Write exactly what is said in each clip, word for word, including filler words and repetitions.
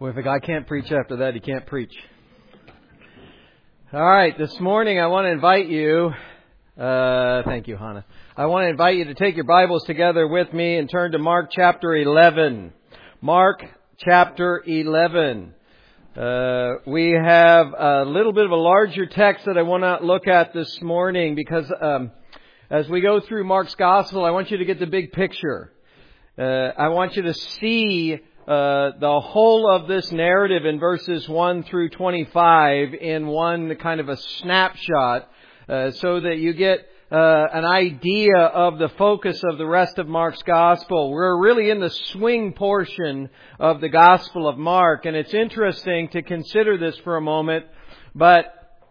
Well, if a guy can't preach after that, he can't preach. All right, this morning I want to invite you, uh, thank you, Hannah. I want to invite you to take your Bibles together with me and turn to Mark chapter eleven. Mark chapter eleven. Uh, we have a little bit of a larger text that I want to look at this morning because um, as we go through Mark's Gospel, I want you to get the big picture. Uh, I want you to see Uh, the whole of this narrative in verses one through twenty-five in one kind of a snapshot, uh, so that you get uh, an idea of the focus of the rest of Mark's Gospel. We're really in the swing portion of the Gospel of Mark, and it's interesting to consider this for a moment, but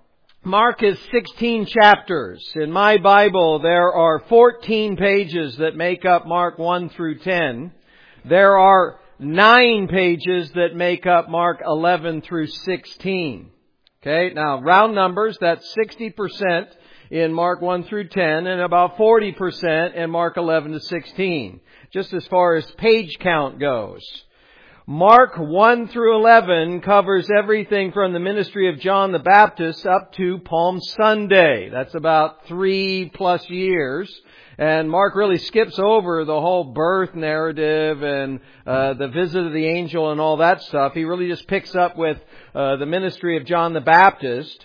Mark is sixteen chapters. In my Bible, there are fourteen pages that make up Mark one through ten. There are nine pages that make up Mark eleven through sixteen. Okay, now round numbers, that's sixty percent in Mark one through ten and about forty percent in Mark eleven to sixteen, just as far as page count goes. Mark one through eleven covers everything from the ministry of John the Baptist up to Palm Sunday. That's about three plus years. And Mark really skips over the whole birth narrative and uh, the visit of the angel and all that stuff. He really just picks up with uh, the ministry of John the Baptist.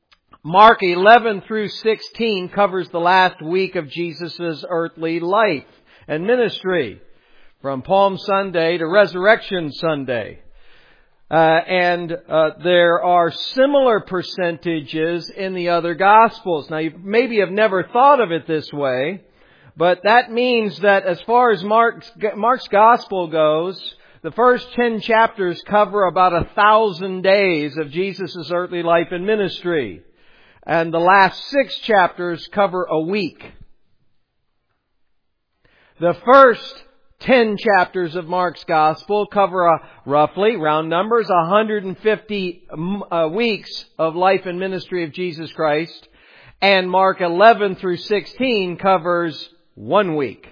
Mark eleven through sixteen covers the last week of Jesus' earthly life and ministry, from Palm Sunday to Resurrection Sunday. Uh, and uh, there are similar percentages in the other Gospels. Now, you maybe have never thought of it this way, but that means that as far as Mark's, Mark's Gospel goes, the first ten chapters cover about a thousand days of Jesus' earthly life and ministry. And the last six chapters cover a week. The first ten chapters of Mark's Gospel cover a, roughly, round numbers, one hundred fifty uh, weeks of life and ministry of Jesus Christ. And Mark eleven through sixteen covers one week.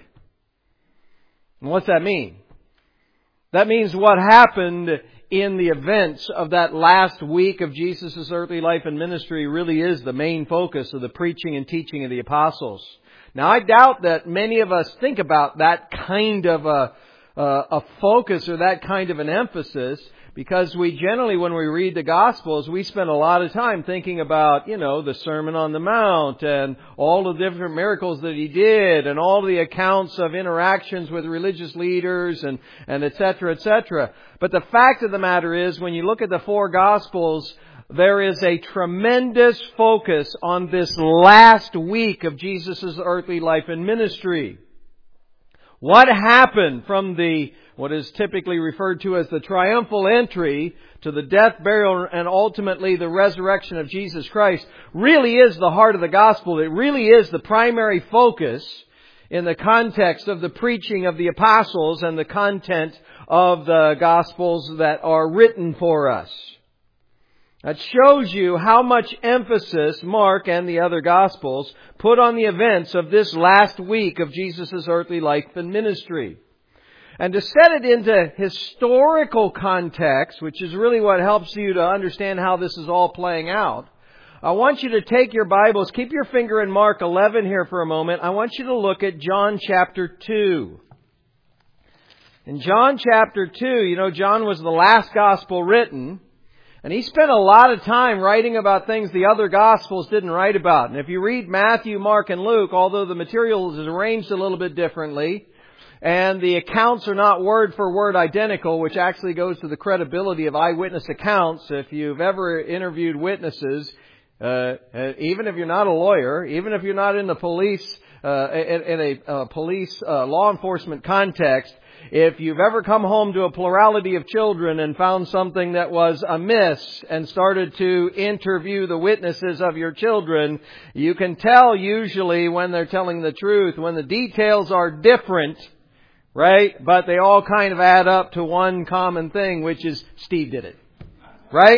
And what's that mean? That means what happened in the events of that last week of Jesus' earthly life and ministry really is the main focus of the preaching and teaching of the apostles. Now, I doubt that many of us think about that kind of a, uh, a focus or that kind of an emphasis, because we generally, when we read the Gospels, we spend a lot of time thinking about, you know, the Sermon on the Mount and all the different miracles that He did and all the accounts of interactions with religious leaders and, and et cetera, et cetera. But the fact of the matter is, when you look at the four Gospels, there is a tremendous focus on this last week of Jesus' earthly life and ministry. What happened from the, what is typically referred to as the triumphal entry to the death, burial, and ultimately the resurrection of Jesus Christ really is the heart of the gospel. It really is the primary focus in the context of the preaching of the apostles and the content of the gospels that are written for us. That shows you how much emphasis Mark and the other Gospels put on the events of this last week of Jesus' earthly life and ministry. And to set it into historical context, which is really what helps you to understand how this is all playing out, I want you to take your Bibles, keep your finger in Mark eleven here for a moment. I want you to look at John chapter two. In John chapter two, you know, John was the last Gospel written. And he spent a lot of time writing about things the other Gospels didn't write about. And if you read Matthew, Mark, and Luke, although the material is arranged a little bit differently, and the accounts are not word for word identical, which actually goes to the credibility of eyewitness accounts. If you've ever interviewed witnesses, uh, even if you're not a lawyer, even if you're not in the police, uh, in, in a uh, police uh, law enforcement context, if you've ever come home to a plurality of children and found something that was amiss and started to interview the witnesses of your children, you can tell usually when they're telling the truth, when the details are different, right? But they all kind of add up to one common thing, which is Steve did it, right?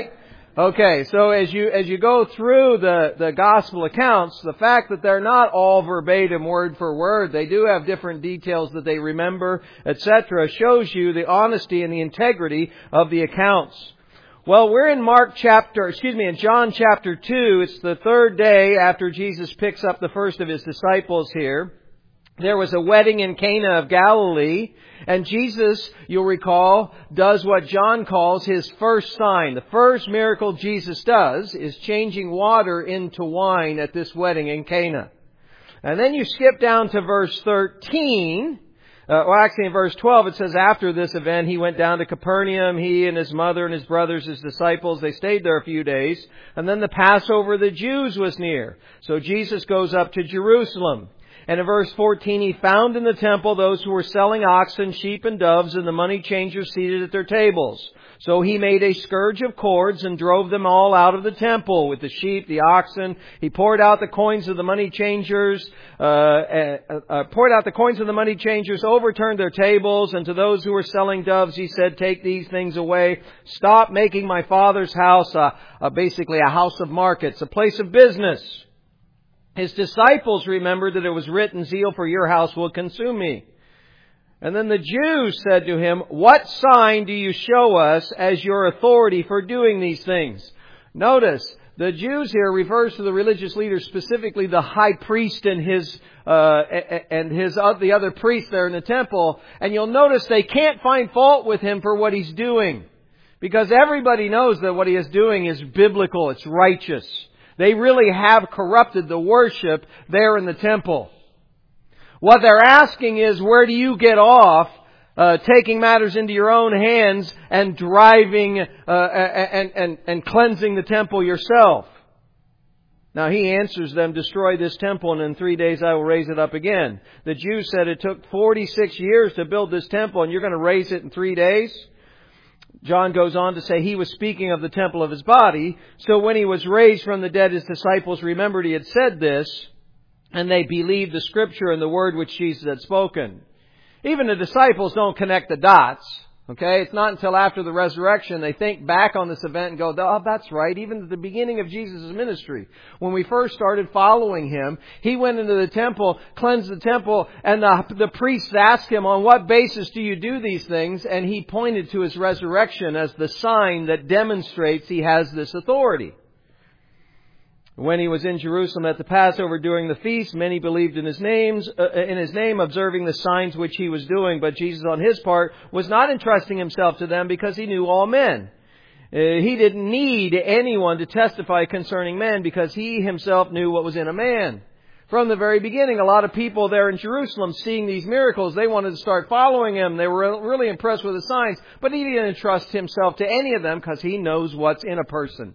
Okay, so as you as you go through the, the gospel accounts, the fact that they're not all verbatim, word for word, they do have different details that they remember, et cetera, shows you the honesty and the integrity of the accounts. Well, we're in Mark chapter, excuse me, in John chapter two. It's the third day after Jesus picks up the first of His disciples here. There was a wedding in Cana of Galilee, and Jesus, you'll recall, does what John calls His first sign. The first miracle Jesus does is changing water into wine at this wedding in Cana. And then you skip down to verse thirteen. Uh, well, actually in verse twelve it says, after this event he went down to Capernaum, he and his mother and his brothers, his disciples. They stayed there a few days. And then the Passover of the Jews was near. So Jesus goes up to Jerusalem. And in verse fourteen, he found in the temple those who were selling oxen, sheep, and doves, and the money changers seated at their tables. So he made a scourge of cords and drove them all out of the temple with the sheep, the oxen. He poured out the coins of the money changers, uh, uh, uh, poured out the coins of the money changers, overturned their tables, and to those who were selling doves, he said, take these things away. Stop making my Father's house uh, uh, basically a house of markets, a place of business. His disciples remembered that it was written, zeal for your house will consume me. And then the Jews said to him, what sign do you show us as your authority for doing these things? Notice, the Jews here refers to the religious leaders, specifically the high priest and his, uh, and his, uh, the other priests there in the temple. And you'll notice they can't find fault with him for what he's doing. Because everybody knows that what he is doing is biblical, it's righteous. They really have corrupted the worship there in the temple. What they're asking is, where do you get off uh, taking matters into your own hands and driving uh, and, and, and cleansing the temple yourself? Now he answers them, destroy this temple and in three days I will raise it up again. The Jews said it took forty-six years to build this temple and you're going to raise it in three days? John goes on to say he was speaking of the temple of his body. So when he was raised from the dead, his disciples remembered he had said this, and they believed the scripture and the word which Jesus had spoken. Even the disciples don't connect the dots. Okay, it's not until after the resurrection they think back on this event and go, oh, that's right. Even at the beginning of Jesus' ministry, when we first started following Him, He went into the temple, cleansed the temple, and the, the priests asked Him, on what basis do you do these things? And He pointed to His resurrection as the sign that demonstrates He has this authority. When He was in Jerusalem at the Passover during the feast, many believed in His names, uh, in His name, observing the signs which He was doing. But Jesus, on His part, was not entrusting Himself to them because He knew all men. Uh, he didn't need anyone to testify concerning men because He Himself knew what was in a man. From the very beginning, a lot of people there in Jerusalem seeing these miracles, they wanted to start following Him. They were really impressed with the signs, but He didn't entrust Himself to any of them because He knows what's in a person.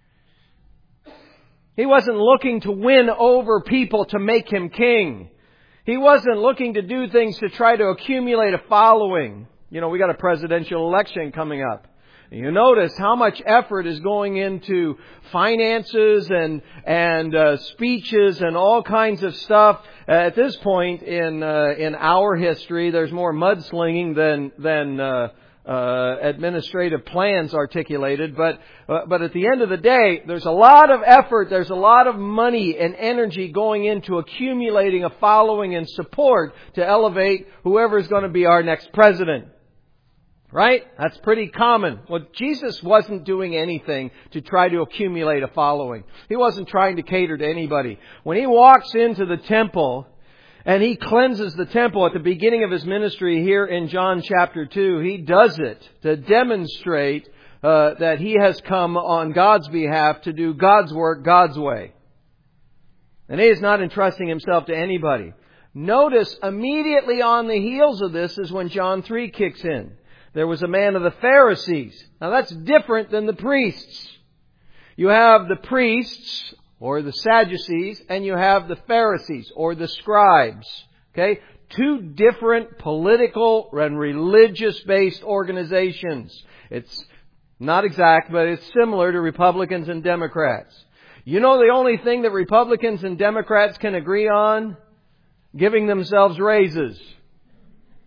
He wasn't looking to win over people to make Him king. He wasn't looking to do things to try to accumulate a following. You know, we got a presidential election coming up. You notice how much effort is going into finances and and uh, speeches and all kinds of stuff. Uh, at this point in uh, in our history, there's more mudslinging than than uh, uh, administrative plans articulated. But uh, but at the end of the day, there's a lot of effort, there's a lot of money and energy going into accumulating a following and support to elevate whoever is going to be our next president. Right? That's pretty common. Well, Jesus wasn't doing anything to try to accumulate a following. He wasn't trying to cater to anybody. When He walks into the temple and He cleanses the temple at the beginning of His ministry here in John chapter two, He does it to demonstrate uh, that He has come on God's behalf to do God's work God's way. And He is not entrusting Himself to anybody. Notice immediately on the heels of this is when John three kicks in. There was a man of the Pharisees. Now that's different than the priests. You have the priests, or the Sadducees, and you have the Pharisees, or the scribes. Okay? Two different political and religious-based organizations. It's not exact, but it's similar to Republicans and Democrats. You know the only thing that Republicans and Democrats can agree on? Giving themselves raises.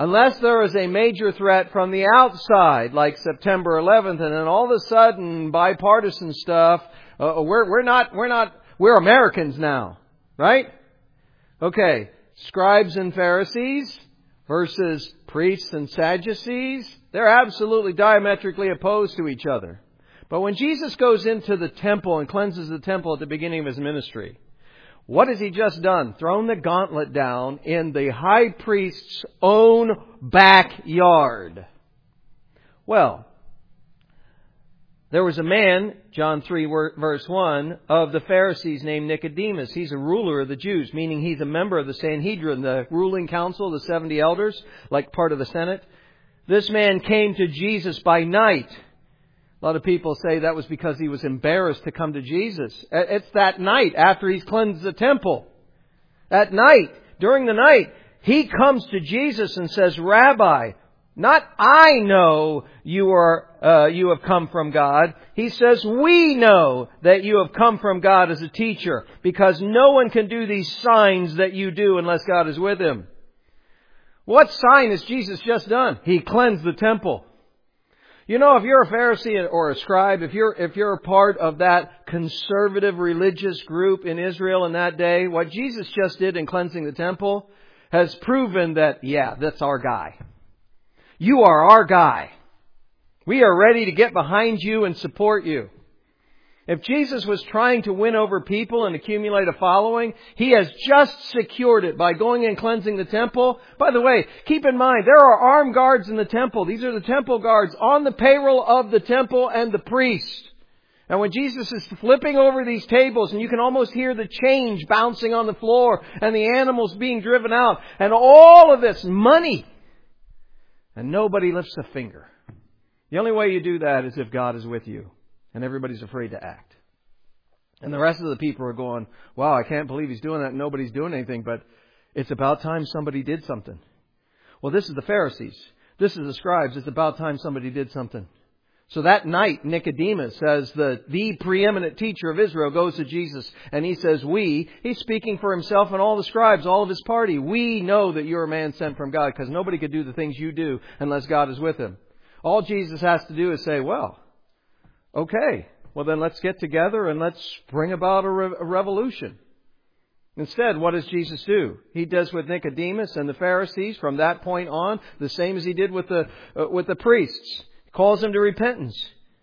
Unless there is a major threat from the outside, like September eleventh, and then all of a sudden, bipartisan stuff, uh, we're, we're not, we're not, we're Americans now, right? Okay, scribes and Pharisees versus priests and Sadducees, they're absolutely diametrically opposed to each other. But when Jesus goes into the temple and cleanses the temple at the beginning of His ministry, what has He just done? Thrown the gauntlet down in the high priest's own backyard. Well, there was a man, John three verse one, of the Pharisees named Nicodemus. He's a ruler of the Jews, meaning he's a member of the Sanhedrin, the ruling council, the seventy elders, like part of the Senate. This man came to Jesus by night. A lot of people say that was because he was embarrassed to come to Jesus. It's that night after he's cleansed the temple. At night, during the night, he comes to Jesus and says, Rabbi, not I know you are uh, you have come from God. He says, we know that you have come from God as a teacher, because no one can do these signs that you do unless God is with him. What sign has Jesus just done? He cleansed the temple. You know, if you're a Pharisee or a scribe, if you're if you're a part of that conservative religious group in Israel in that day, what Jesus just did in cleansing the temple has proven that, yeah, that's our guy. You are our guy. We are ready to get behind you and support you. If Jesus was trying to win over people and accumulate a following, He has just secured it by going and cleansing the temple. By the way, keep in mind, there are armed guards in the temple. These are the temple guards on the payroll of the temple and the priest. And when Jesus is flipping over these tables, and you can almost hear the change bouncing on the floor and the animals being driven out, and all of this money, and nobody lifts a finger. The only way you do that is if God is with you. And everybody's afraid to act. And the rest of the people are going, wow, I can't believe he's doing that. Nobody's doing anything. But it's about time somebody did something. Well, this is the Pharisees. This is the scribes. It's about time somebody did something. So that night, Nicodemus, as the, the preeminent teacher of Israel, goes to Jesus. And he says, we, he's speaking for himself and all the scribes, all of his party. We know that you're a man sent from God, because nobody could do the things you do unless God is with him. All Jesus has to do is say, well, okay, well then let's get together and let's bring about a, re- a revolution. Instead, what does Jesus do? He does with Nicodemus and the Pharisees from that point on the same as He did with the uh, with the priests. He calls them to repentance.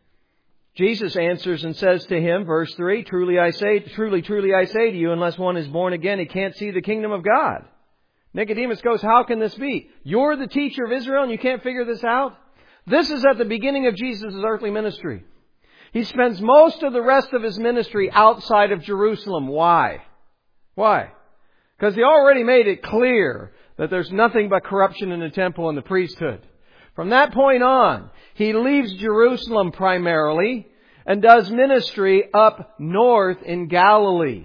Jesus answers and says to him, verse three, Truly I say, truly, truly I say to you, unless one is born again, he can't see the kingdom of God. Nicodemus goes, how can this be? You're the teacher of Israel and you can't figure this out? This is at the beginning of Jesus' earthly ministry. He spends most of the rest of His ministry outside of Jerusalem. Why? Why? Because He already made it clear that there's nothing but corruption in the temple and the priesthood. From that point on, He leaves Jerusalem primarily and does ministry up north in Galilee.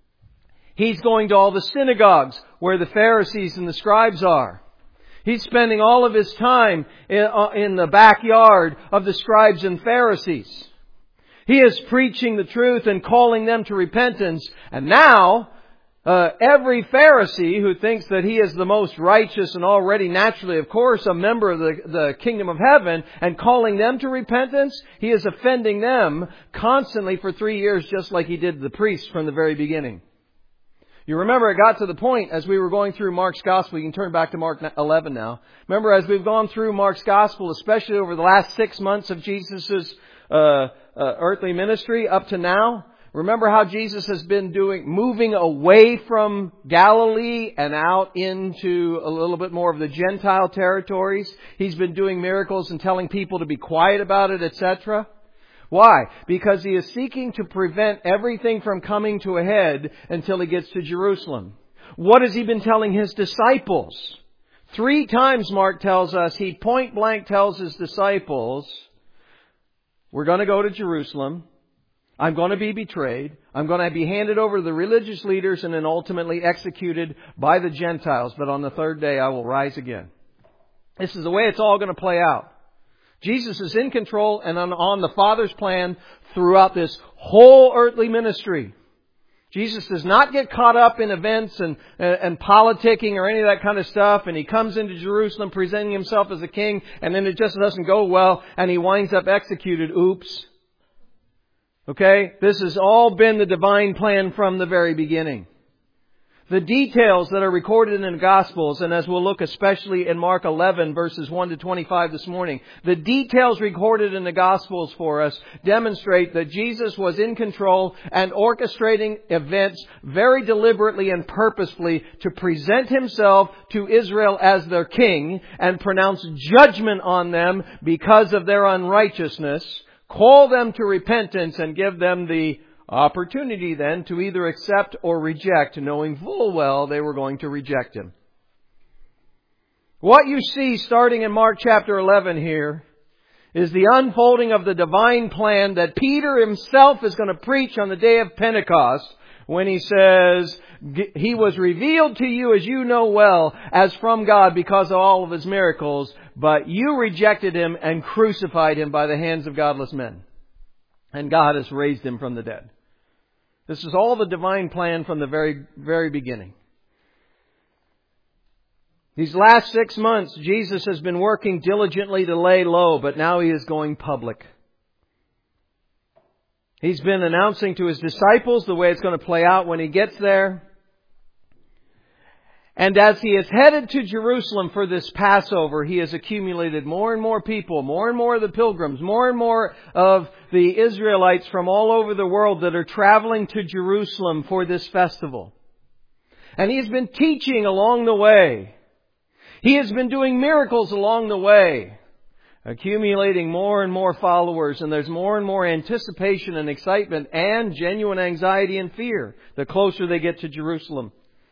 He's going to all the synagogues where the Pharisees and the scribes are. He's spending all of His time in the backyard of the scribes and Pharisees. He is preaching the truth and calling them to repentance. And now, uh, every Pharisee who thinks that he is the most righteous and already naturally, of course, a member of the, the kingdom of heaven and calling them to repentance, he is offending them constantly for three years, just like he did the priests from the very beginning. You remember it got to the point as we were going through Mark's Gospel. You can turn back to Mark eleven now. Remember, as we've gone through Mark's Gospel, especially over the last six months of Jesus' uh, uh, earthly ministry up to now, remember how Jesus has been doing, moving away from Galilee and out into a little bit more of the Gentile territories. He's been doing miracles and telling people to be quiet about it, et cetera. Why? Because He is seeking to prevent everything from coming to a head until He gets to Jerusalem. What has He been telling His disciples? Three times, Mark tells us, He point blank tells His disciples, we're going to go to Jerusalem. I'm going to be betrayed. I'm going to be handed over to the religious leaders and then ultimately executed by the Gentiles. But on the third day, I will rise again. This is the way it's all going to play out. Jesus is in control and on, on the Father's plan throughout this whole earthly ministry. Jesus does not get caught up in events and, and, and politicking or any of that kind of stuff. And He comes into Jerusalem presenting Himself as a king. And then it just doesn't go well. And He winds up executed. Oops. Okay? This has all been the divine plan from the very beginning. The details that are recorded in the Gospels, and as we'll look especially in Mark eleven verses one to twenty-five this morning, the details recorded in the Gospels for us demonstrate that Jesus was in control and orchestrating events very deliberately and purposefully to present Himself to Israel as their king and pronounce judgment on them because of their unrighteousness, call them to repentance and give them the opportunity then to either accept or reject, knowing full well they were going to reject Him. What you see starting in Mark chapter eleven here is the unfolding of the divine plan that Peter himself is going to preach on the day of Pentecost when he says, He was revealed to you, as you know well, as from God because of all of His miracles, but you rejected Him and crucified Him by the hands of godless men. And God has raised Him from the dead. This is all the divine plan from the very, very beginning. These last six months, Jesus has been working diligently to lay low, but now He is going public. He's been announcing to His disciples the way it's going to play out when He gets there. And as He is headed to Jerusalem for this Passover, He has accumulated more and more people, more and more of the pilgrims, more and more of the Israelites from all over the world that are traveling to Jerusalem for this festival. And He has been teaching along the way. He has been doing miracles along the way, accumulating more and more followers, and there's more and more anticipation and excitement and genuine anxiety and fear the closer they get to Jerusalem.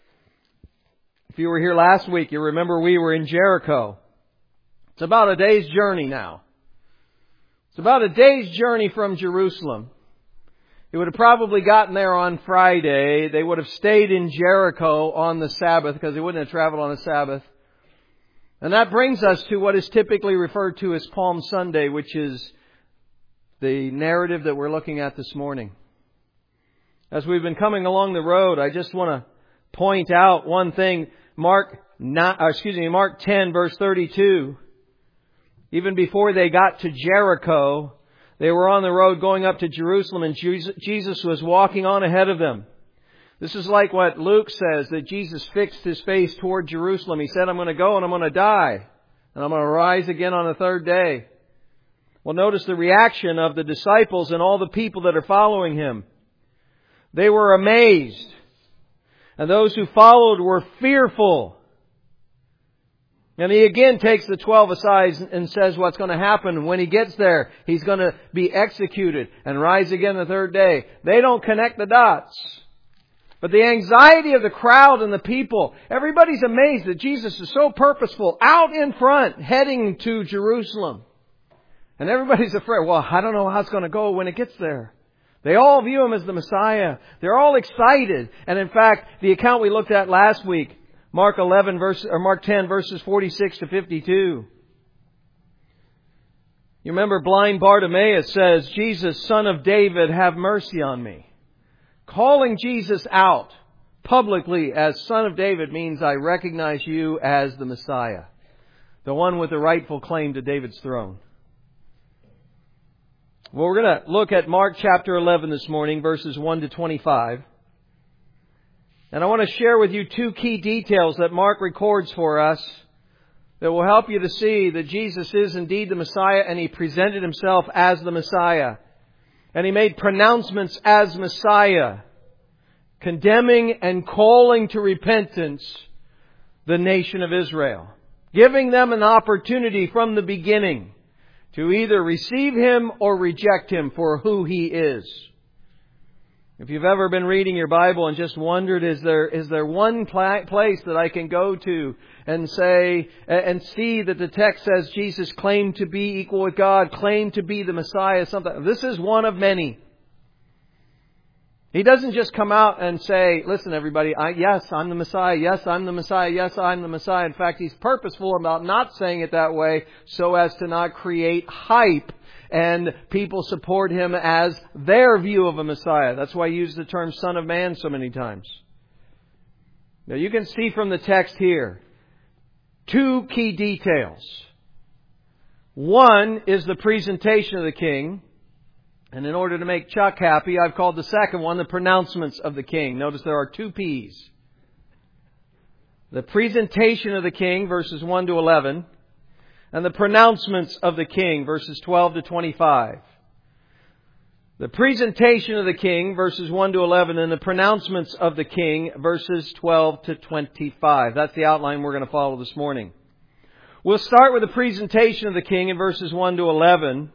If you were here last week, you remember we were in Jericho. It's about a day's journey now. It's about a day's journey from Jerusalem. They would have probably gotten there on Friday. They would have stayed in Jericho on the Sabbath because they wouldn't have traveled on the Sabbath. And that brings us to what is typically referred to as Palm Sunday, which is the narrative that we're looking at this morning. As we've been coming along the road, I just want to point out one thing. Mark, not, excuse me, Mark ten, verse thirty-two. Even before they got to Jericho, they were on the road going up to Jerusalem, and Jesus was walking on ahead of them. This is like what Luke says, that Jesus fixed His face toward Jerusalem. He said, I'm going to go and I'm going to die, and I'm going to rise again on the third day. Well, notice the reaction of the disciples and all the people that are following Him. They were amazed. And those who followed were fearful. And He again takes the twelve aside and says what's going to happen. When He gets there, He's going to be executed and rise again the third day. They don't connect the dots. But the anxiety of the crowd and the people, everybody's amazed that Jesus is so purposeful, out in front, heading to Jerusalem. And everybody's afraid, well, I don't know how it's going to go when it gets there. They all view Him as the Messiah. They're all excited. And in fact, the account we looked at last week, Mark eleven verse, or Mark ten verses forty-six to fifty-two. You remember blind Bartimaeus says, Jesus, Son of David, have mercy on me. Calling Jesus out publicly as Son of David means I recognize you as the Messiah, the one with the rightful claim to David's throne. Well, we're going to look at Mark chapter eleven this morning, verses one to twenty-five. And I want to share with you two key details that Mark records for us that will help you to see that Jesus is indeed the Messiah, and He presented Himself as the Messiah. And He made pronouncements as Messiah, condemning and calling to repentance the nation of Israel, giving them an opportunity from the beginning to either receive Him or reject Him for who He is. If you've ever been reading your Bible and just wondered, is there is there one pla- place that I can go to and say and see that the text says Jesus claimed to be equal with God, claimed to be the Messiah, something. This is one of many. He doesn't just come out and say, listen everybody, I, yes, I'm the Messiah, yes, I'm the Messiah, yes, I'm the Messiah. In fact, He's purposeful about not saying it that way so as to not create hype and people support Him as their view of a Messiah. That's why He used the term Son of Man so many times. Now you can see from the text here two key details. One is the presentation of the King. And in order to make Chuck happy, I've called the second one the pronouncements of the King. Notice there are two P's. The presentation of the King, verses one to eleven, and the pronouncements of the King, verses twelve to twenty-five. The presentation of the King, verses one to eleven, and the pronouncements of the King, verses twelve to twenty-five. That's the outline we're going to follow this morning. We'll start with the presentation of the King in verses one to eleven.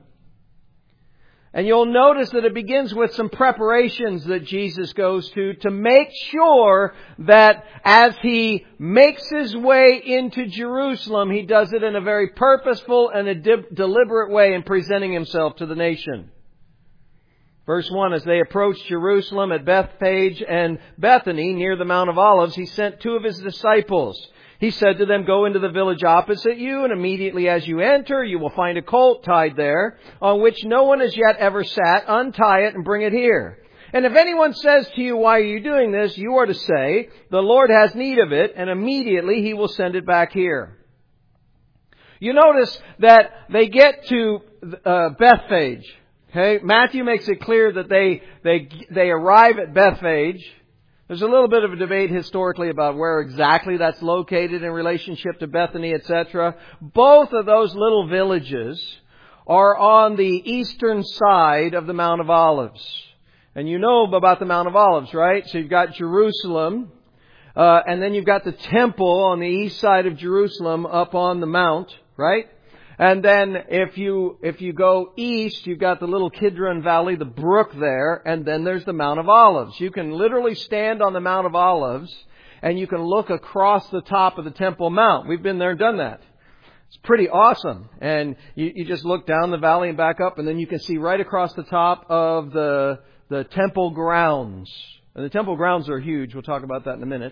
And you'll notice that it begins with some preparations that Jesus goes to to make sure that as He makes His way into Jerusalem, He does it in a very purposeful and a de- deliberate way in presenting Himself to the nation. Verse one, as they approached Jerusalem at Bethphage and Bethany near the Mount of Olives, He sent two of His disciples. He said to them, go into the village opposite you, and immediately as you enter, you will find a colt tied there, on which no one has yet ever sat. Untie it and bring it here. And if anyone says to you, why are you doing this? You are to say, the Lord has need of it, and immediately He will send it back here. You notice that they get to uh, Bethphage. Okay, Matthew makes it clear that they they they arrive at Bethphage. There's a little bit of a debate historically about where exactly that's located in relationship to Bethany, et cetera. Both of those little villages are on the eastern side of the Mount of Olives. And you know about the Mount of Olives, right? So you've got Jerusalem, uh, and then you've got the temple on the east side of Jerusalem up on the mount, right? And then if you if you go east, you've got the little Kidron Valley, the brook there, and then there's the Mount of Olives. You can literally stand on the Mount of Olives, and you can look across the top of the Temple Mount. We've been there and done that. It's pretty awesome. And you, you just look down the valley and back up, and then you can see right across the top of the the temple grounds. And the temple grounds are huge. We'll talk about that in a minute.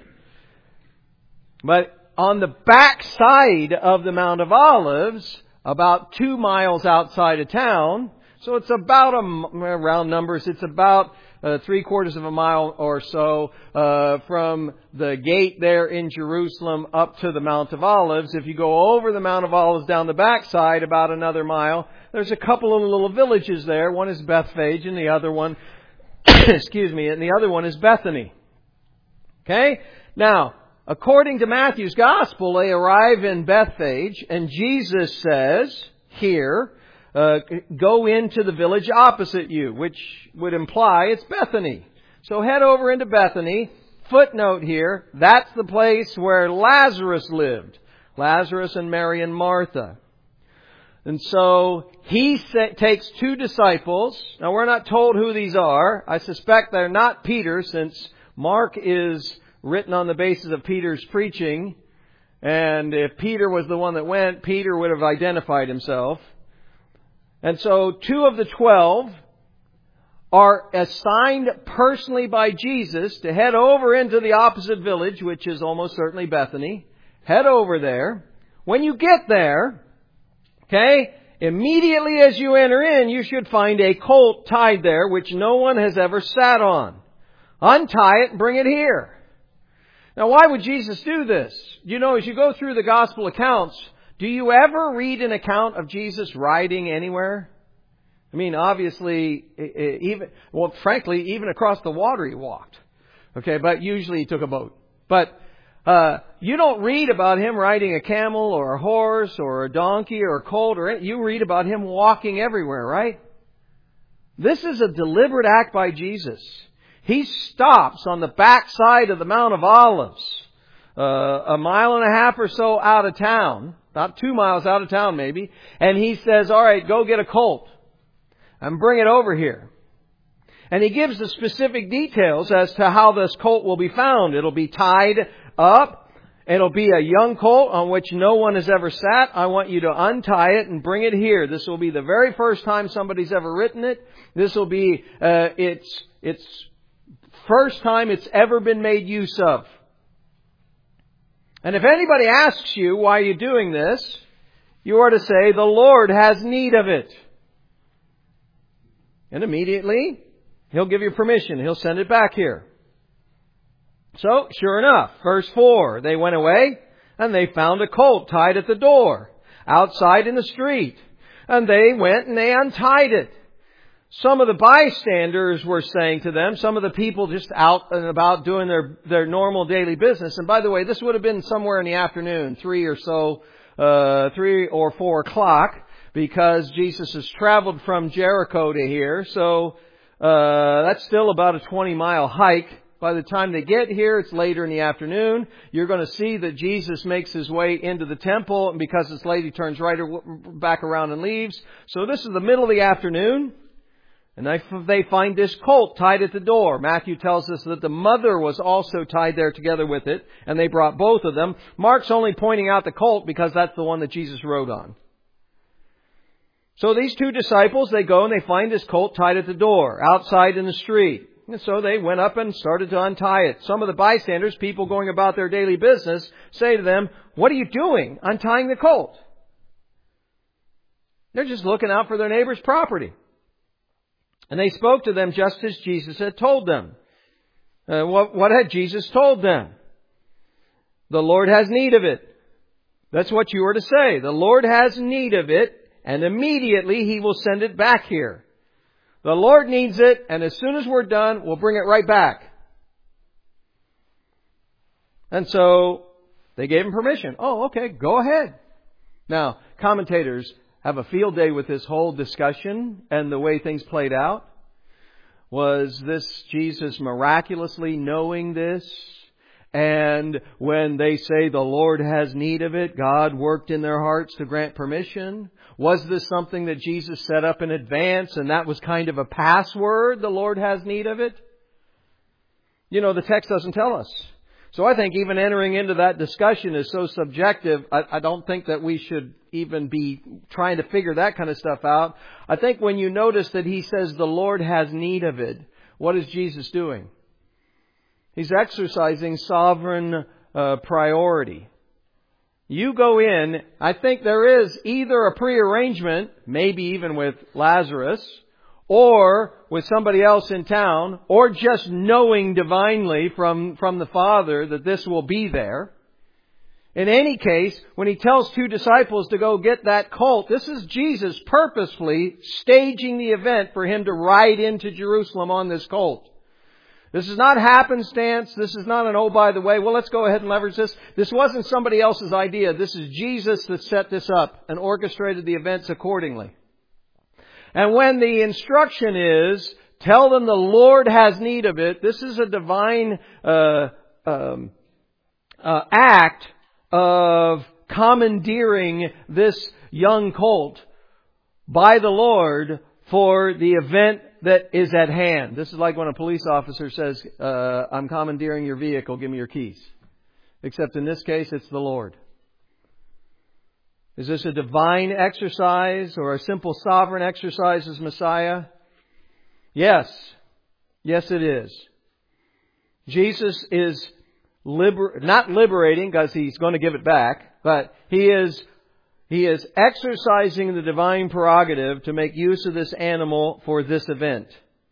But on the back side of the Mount of Olives, about two miles outside of town, so it's about, a, round numbers, it's about uh, three quarters of a mile or so uh, from the gate there in Jerusalem up to the Mount of Olives. If you go over the Mount of Olives down the backside about another mile, there's a couple of little villages there. One is Bethphage and the other one, excuse me, and the other one is Bethany. Okay? Now, according to Matthew's Gospel, they arrive in Bethphage, and Jesus says here, uh, go into the village opposite you, which would imply it's Bethany. So head over into Bethany. Footnote here, that's the place where Lazarus lived. Lazarus and Mary and Martha. And so He takes two disciples. Now we're not told who these are. I suspect they're not Peter, since Mark is written on the basis of Peter's preaching. And if Peter was the one that went, Peter would have identified himself. And so two of the twelve are assigned personally by Jesus to head over into the opposite village, which is almost certainly Bethany. Head over there. When you get there, okay, immediately as you enter in, you should find a colt tied there, which no one has ever sat on. Untie it and bring it here. Now, why would Jesus do this? You know, as you go through the gospel accounts, do you ever read an account of Jesus riding anywhere? I mean, obviously, even, well, frankly, even across the water He walked. Okay, but usually He took a boat. But uh, you don't read about Him riding a camel or a horse or a donkey or a colt, or anything. You read about Him walking everywhere, right? This is a deliberate act by Jesus. He stops on the backside of the Mount of Olives, uh, a mile and a half or so out of town, about two miles out of town maybe, and He says, all right, go get a colt and bring it over here. And He gives the specific details as to how this colt will be found. It'll be tied up. It'll be a young colt on which no one has ever sat. I want you to untie it and bring it here. This will be the very first time somebody's ever written it. This will be, uh, it's, it's, first time it's ever been made use of. And if anybody asks you why you're doing this, you are to say, the Lord has need of it. And immediately, He'll give you permission. He'll send it back here. So, sure enough, verse four, they went away and they found a colt tied at the door, outside in the street. And they went and they untied it. Some of the bystanders were saying to them, some of the people just out and about doing their, their normal daily business. And by the way, this would have been somewhere in the afternoon, three or so, uh, three or four o'clock, because Jesus has traveled from Jericho to here. So, uh, that's still about a twenty mile hike. By the time they get here, it's later in the afternoon. You're going to see that Jesus makes His way into the temple, and because it's late, He turns right back around and leaves. So this is the middle of the afternoon, and they find this colt tied at the door. Matthew tells us that the mother was also tied there together with it, and they brought both of them. Mark's only pointing out the colt because that's the one that Jesus rode on. So these two disciples, they go and they find this colt tied at the door, outside in the street. And so they went up and started to untie it. Some of the bystanders, people going about their daily business, say to them, "What are you doing untying the colt?" They're just looking out for their neighbor's property. And they spoke to them just as Jesus had told them. Uh, what, what had Jesus told them? The Lord has need of it. That's what you are to say. The Lord has need of it, and immediately He will send it back here. The Lord needs it, and as soon as we're done, we'll bring it right back. And so they gave Him permission. Oh, okay, go ahead. Now, commentators have a field day with this whole discussion and the way things played out. Was this Jesus miraculously knowing this? And when they say the Lord has need of it, God worked in their hearts to grant permission? Was this something that Jesus set up in advance and that was kind of a password, the Lord has need of it? You know, the text doesn't tell us. So I think even entering into that discussion is so subjective, I, I don't think that we should even be trying to figure that kind of stuff out. I think when you notice that He says the Lord has need of it, what is Jesus doing? He's exercising sovereign uh, priority. You go in, I think there is either a prearrangement, maybe even with Lazarus, or with somebody else in town, or just knowing divinely from, from the Father that this will be there. In any case, when He tells two disciples to go get that colt, this is Jesus purposefully staging the event for Him to ride into Jerusalem on this colt. This is not happenstance. This is not an, oh, by the way, well, let's go ahead and leverage this. This wasn't somebody else's idea. This is Jesus that set this up and orchestrated the events accordingly. And when the instruction is, tell them the Lord has need of it, this is a divine uh, um, uh, act of commandeering this young colt by the Lord for the event that is at hand. This is like when a police officer says, uh, I'm commandeering your vehicle, give me your keys. Except in this case, it's the Lord. Is this a divine exercise or a simple sovereign exercise as Messiah? Yes. Yes, it is. Jesus is liber- not liberating because He's going to give it back, but He is He is exercising the divine prerogative to make use of this animal for this event.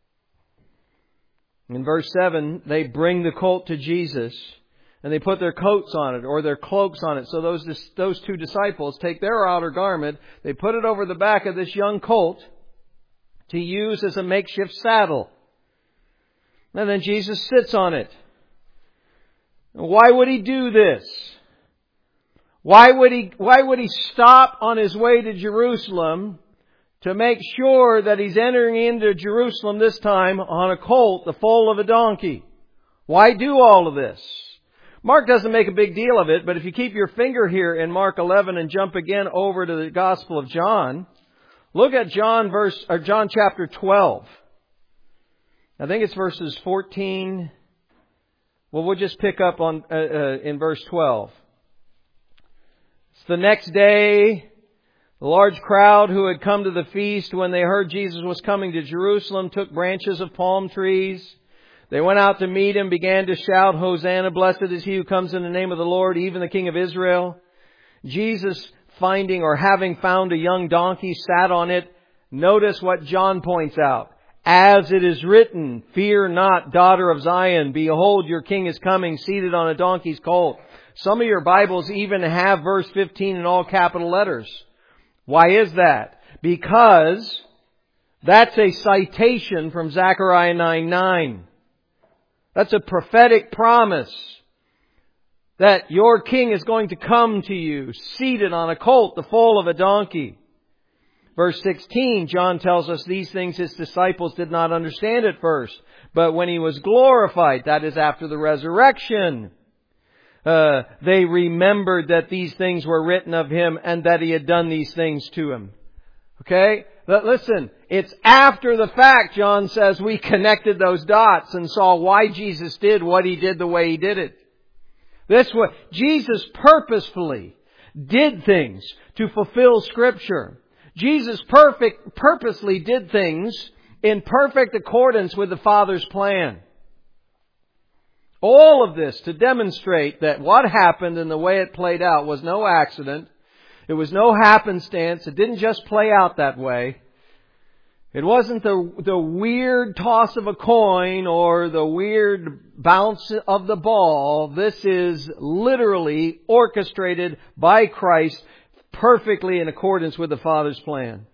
In verse seven, they bring the colt to Jesus and they put their coats on it or their cloaks on it. So those, those two disciples take their outer garment, they put it over the back of this young colt to use as a makeshift saddle. And then Jesus sits on it. Why would He do this? Why would he, why would he stop on His way to Jerusalem to make sure that He's entering into Jerusalem this time on a colt, the foal of a donkey? Why do all of this? Mark doesn't make a big deal of it, but if you keep your finger here in Mark eleven and jump again over to the Gospel of John, look at John verse, or John chapter twelve. I think it's verses fourteen. Well, we'll just pick up on, uh, uh, in verse twelve. The next day, the large crowd who had come to the feast when they heard Jesus was coming to Jerusalem took branches of palm trees. They went out to meet him, began to shout, Hosanna, blessed is he who comes in the name of the Lord, even the King of Israel. Jesus, finding or having found a young donkey, sat on it. Notice what John points out. As it is written, fear not, daughter of Zion. Behold, your king is coming, seated on a donkey's colt. Some of your Bibles even have verse fifteen in all capital letters. Why is that? Because that's a citation from Zechariah nine nine. That's a prophetic promise that your king is going to come to you, seated on a colt, the foal of a donkey. Verse sixteen, John tells us these things his disciples did not understand at first. But when he was glorified, that is after the resurrection, uh, they remembered that these things were written of him and that he had done these things to him. Okay? But listen, it's after the fact, John says, we connected those dots and saw why Jesus did what he did the way he did it. This was, Jesus purposefully did things to fulfill Scripture. Jesus perfect, purposely did things in perfect accordance with the Father's plan. All of this to demonstrate that what happened and the way it played out was no accident. It was no happenstance. It didn't just play out that way. It wasn't the, the weird toss of a coin or the weird bounce of the ball. This is literally orchestrated by Christ perfectly in accordance with the Father's plan.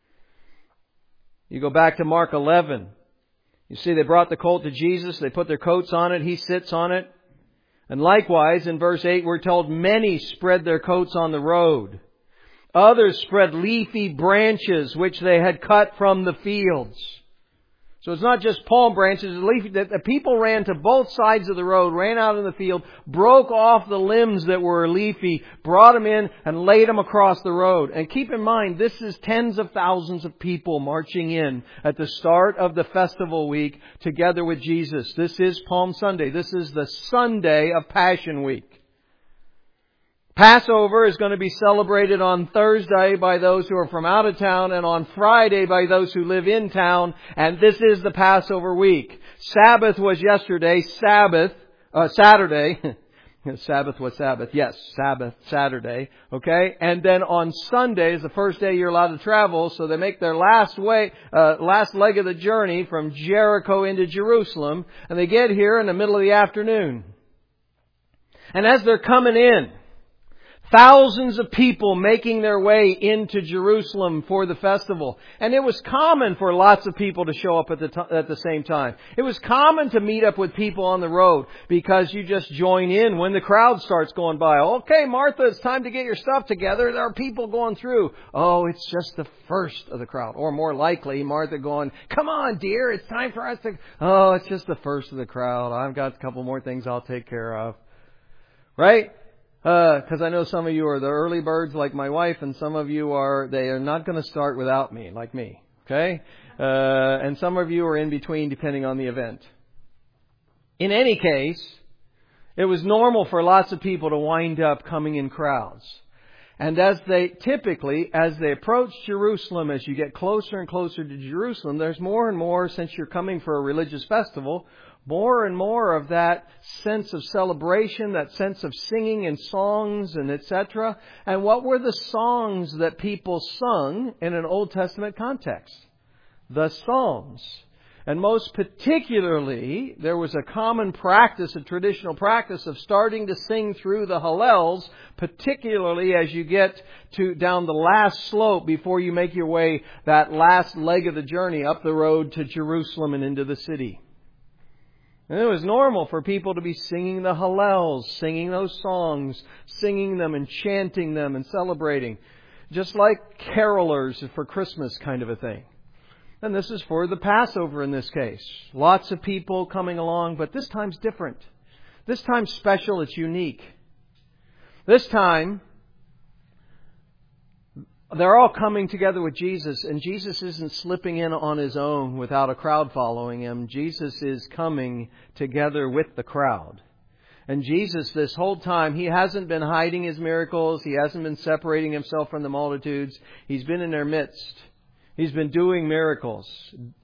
You go back to Mark eleven. You see they brought the colt to Jesus. They put their coats on it. He sits on it. And likewise, in verse eight, we're told many spread their coats on the road. Others spread leafy branches which they had cut from the fields. So it's not just palm branches. Leafy, the people ran to both sides of the road, ran out in the field, broke off the limbs that were leafy, brought them in and laid them across the road. And keep in mind, this is tens of thousands of people marching in at the start of the festival week together with Jesus. This is Palm Sunday. This is the Sunday of Passion Week. Passover is going to be celebrated on Thursday by those who are from out of town and on Friday by those who live in town. And this is the Passover week. Sabbath was yesterday. Sabbath, uh, Saturday. Sabbath was Sabbath. Yes, Sabbath, Saturday. Okay. And then on Sunday is the first day you're allowed to travel. So they make their last way, uh, last leg of the journey from Jericho into Jerusalem. And they get here in the middle of the afternoon. And as they're coming in, thousands of people making their way into Jerusalem for the festival. And it was common for lots of people to show up at the t- at the same time. It was common to meet up with people on the road because you just join in when the crowd starts going by. Okay, Martha, it's time to get your stuff together. There are people going through. Oh, it's just the first of the crowd. Or more likely, Martha going, come on, dear, it's time for us to... Oh, it's just the first of the crowd. I've got a couple more things I'll take care of. Right? Because uh, I know some of you are the early birds like my wife, and some of you are, they are not going to start without me, like me. Okay? Uh, and some of you are in between depending on the event. In any case, it was normal for lots of people to wind up coming in crowds. And as they, typically, as they approach Jerusalem, as you get closer and closer to Jerusalem, there's more and more, since you're coming for a religious festival, more and more of that sense of celebration, that sense of singing and songs and et cetera. And what were the songs that people sung in an Old Testament context? The Psalms. And most particularly, there was a common practice, a traditional practice of starting to sing through the Hallels, particularly as you get to down the last slope before you make your way that last leg of the journey up the road to Jerusalem and into the city. And it was normal for people to be singing the Hallels, singing those songs, singing them and chanting them and celebrating. Just like carolers for Christmas kind of a thing. And this is for the Passover in this case. Lots of people coming along, but this time's different. This time's special, it's unique. This time, they're all coming together with Jesus, and Jesus isn't slipping in on his own without a crowd following him. Jesus is coming together with the crowd. And Jesus, this whole time, He hasn't been hiding His miracles. He hasn't been separating Himself from the multitudes. He's been in their midst. He's been doing miracles.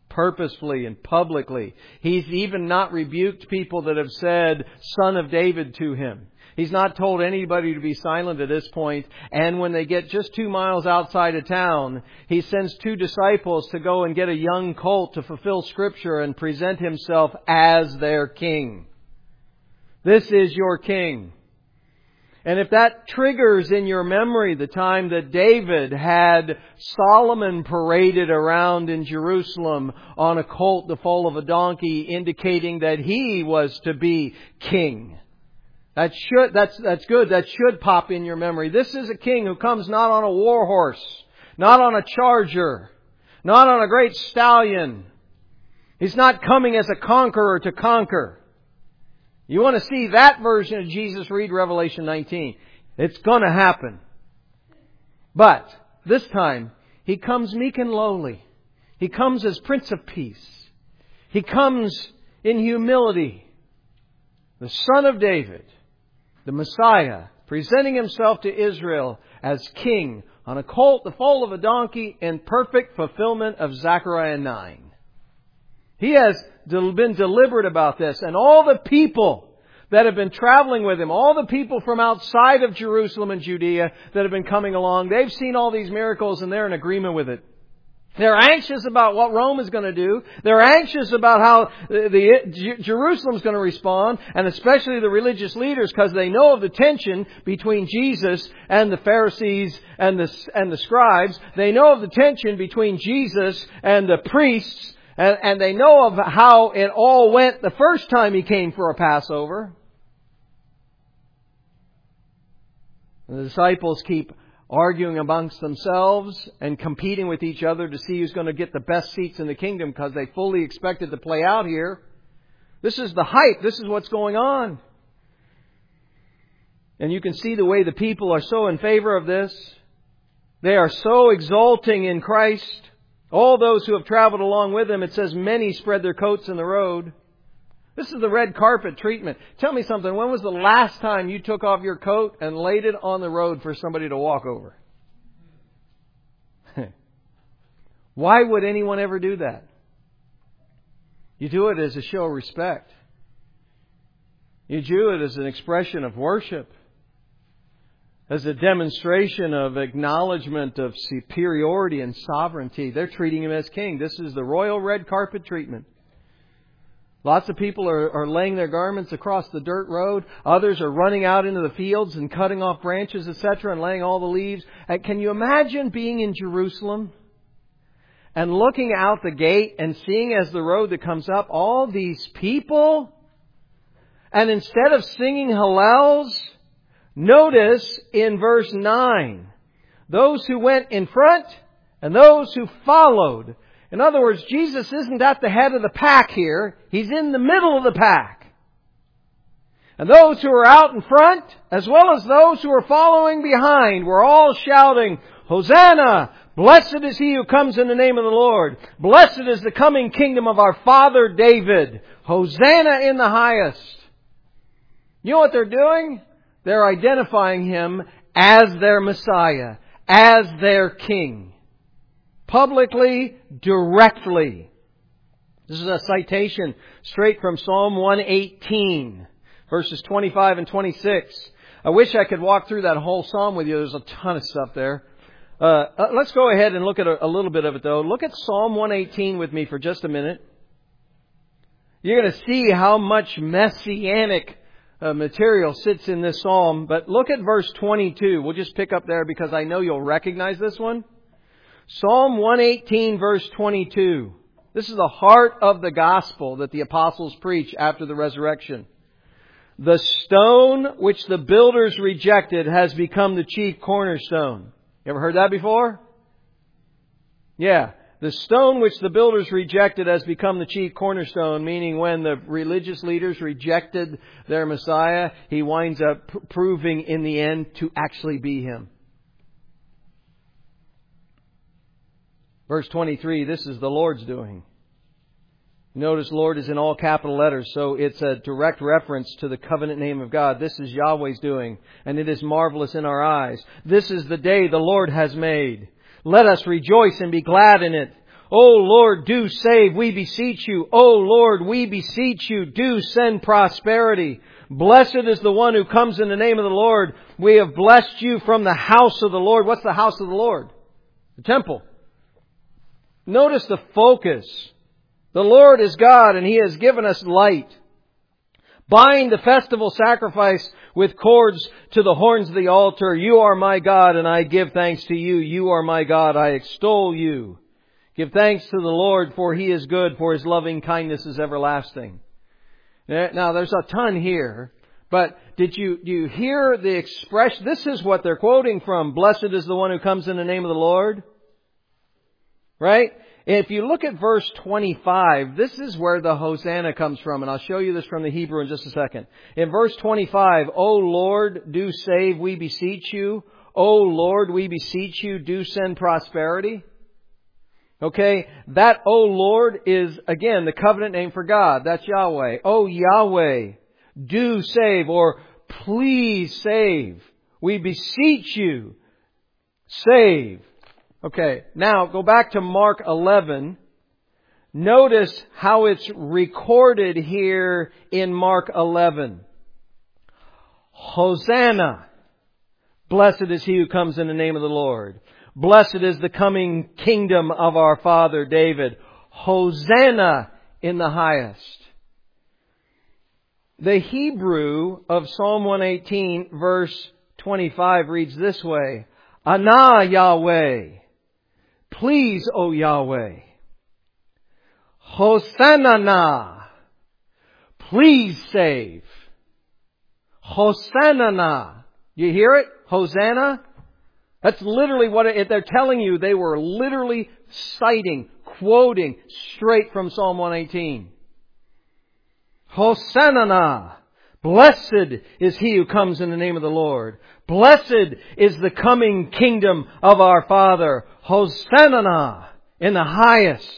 purposefully and publicly. He's even not rebuked people that have said, Son of David to Him. He's not told anybody to be silent at this point. And when they get just two miles outside of town, He sends two disciples to go and get a young colt to fulfill Scripture and present Himself as their king. This is your king. And if that triggers in your memory the time that David had Solomon paraded around in Jerusalem on a colt the foal of a donkey, indicating that he was to be king. That should, that's, that's good. That should pop in your memory. This is a king who comes not on a war horse, not on a charger, not on a great stallion. He's not coming as a conqueror to conquer. You want to see that version of Jesus, read Revelation nineteen. It's going to happen. But this time, He comes meek and lowly. He comes as Prince of Peace. He comes in humility. The Son of David, the Messiah, presenting Himself to Israel as King on a colt, the foal of a donkey, in perfect fulfillment of Zechariah nine. He has been deliberate about this. And all the people that have been traveling with Him, all the people from outside of Jerusalem and Judea that have been coming along, they've seen all these miracles and they're in agreement with it. They're anxious about what Rome is going to do. They're anxious about how the, the Jerusalem's going to respond, and especially the religious leaders, because they know of the tension between Jesus and the Pharisees and the, and the scribes. They know of the tension between Jesus and the priests. And, and they know of how it all went the first time He came for a Passover. And the disciples keep arguing amongst themselves and competing with each other to see who's going to get the best seats in the kingdom, because they fully expected to play out here. This is the hype. This is what's going on. And you can see the way the people are so in favor of this. They are so exulting in Christ. All those who have traveled along with Him, it says many spread their coats in the road. This is the red carpet treatment. Tell me something. When was the last time you took off your coat and laid it on the road for somebody to walk over? Why would anyone ever do that? You do it as a show of respect. You do it as an expression of worship. As a demonstration of acknowledgement of superiority and sovereignty. They're treating Him as king. This is the royal red carpet treatment. Lots of people are, are laying their garments across the dirt road. Others are running out into the fields and cutting off branches, et cetera, and laying all the leaves. And can you imagine being in Jerusalem and looking out the gate and seeing as the road that comes up all these people? And instead of singing Hallels, notice in verse nine, those who went in front and those who followed. In other words, Jesus isn't at the head of the pack here. He's in the middle of the pack. And those who are out in front, as well as those who are following behind, were all shouting, Hosanna! Blessed is He who comes in the name of the Lord. Blessed is the coming kingdom of our father David. Hosanna in the highest. You know what they're doing? They're identifying Him as their Messiah, as their King. Publicly, directly. This is a citation straight from Psalm one eighteen, verses twenty-five and twenty-six. I wish I could walk through that whole psalm with you. There's a ton of stuff there. Uh, let's go ahead and look at a, a little bit of it, though. Look at Psalm one eighteen with me for just a minute. You're going to see how much messianic Uh, material sits in this psalm. But look at verse twenty-two. We'll just pick up there because I know you'll recognize this one. Psalm one eighteen, verse twenty-two. This is the heart of the gospel that the apostles preach after the resurrection. The stone which the builders rejected has become the chief cornerstone. You ever heard that before? Yeah. The stone which the builders rejected has become the chief cornerstone, meaning when the religious leaders rejected their Messiah, He winds up p- proving in the end to actually be Him. Verse twenty-three, this is the Lord's doing. Notice Lord is in all capital letters, so it's a direct reference to the covenant name of God. This is Yahweh's doing, and it is marvelous in our eyes. This is the day the Lord has made. Let us rejoice and be glad in it. O Lord, do save, we beseech you. O Lord, we beseech you, do send prosperity. Blessed is the one who comes in the name of the Lord. We have blessed you from the house of the Lord. What's the house of the Lord? The temple. Notice the focus. The Lord is God and He has given us light. Bind the festival sacrifice with cords to the horns of the altar. You are my God and I give thanks to you. You are my God. I extol you. Give thanks to the Lord, for He is good, for His loving kindness is everlasting. Now there's a ton here, but did you, do you hear the expression? This is what they're quoting from. Blessed is the one who comes in the name of the Lord. Right? If you look at verse twenty-five, this is where the Hosanna comes from. And I'll show you this from the Hebrew in just a second. In verse twenty-five, O Lord, do save, we beseech you. O Lord, we beseech you, do send prosperity. Okay, that O Lord is, again, the covenant name for God. That's Yahweh. O Yahweh, do save, or please save. We beseech you, save. Okay, now go back to Mark eleven. Notice how it's recorded here in Mark eleven. Hosanna! Blessed is he who comes in the name of the Lord. Blessed is the coming kingdom of our father David. Hosanna in the highest. The Hebrew of Psalm one eighteen verse twenty-five reads this way. Ana Yahweh. Please, O Yahweh. Hosanna. Please save. Hosanna. You hear it? Hosanna? That's literally what it, they're telling you. They were literally citing, quoting straight from Psalm one eighteen. Hosanna. Blessed is he who comes in the name of the Lord. Blessed is the coming kingdom of our Father. Hosanna in the highest.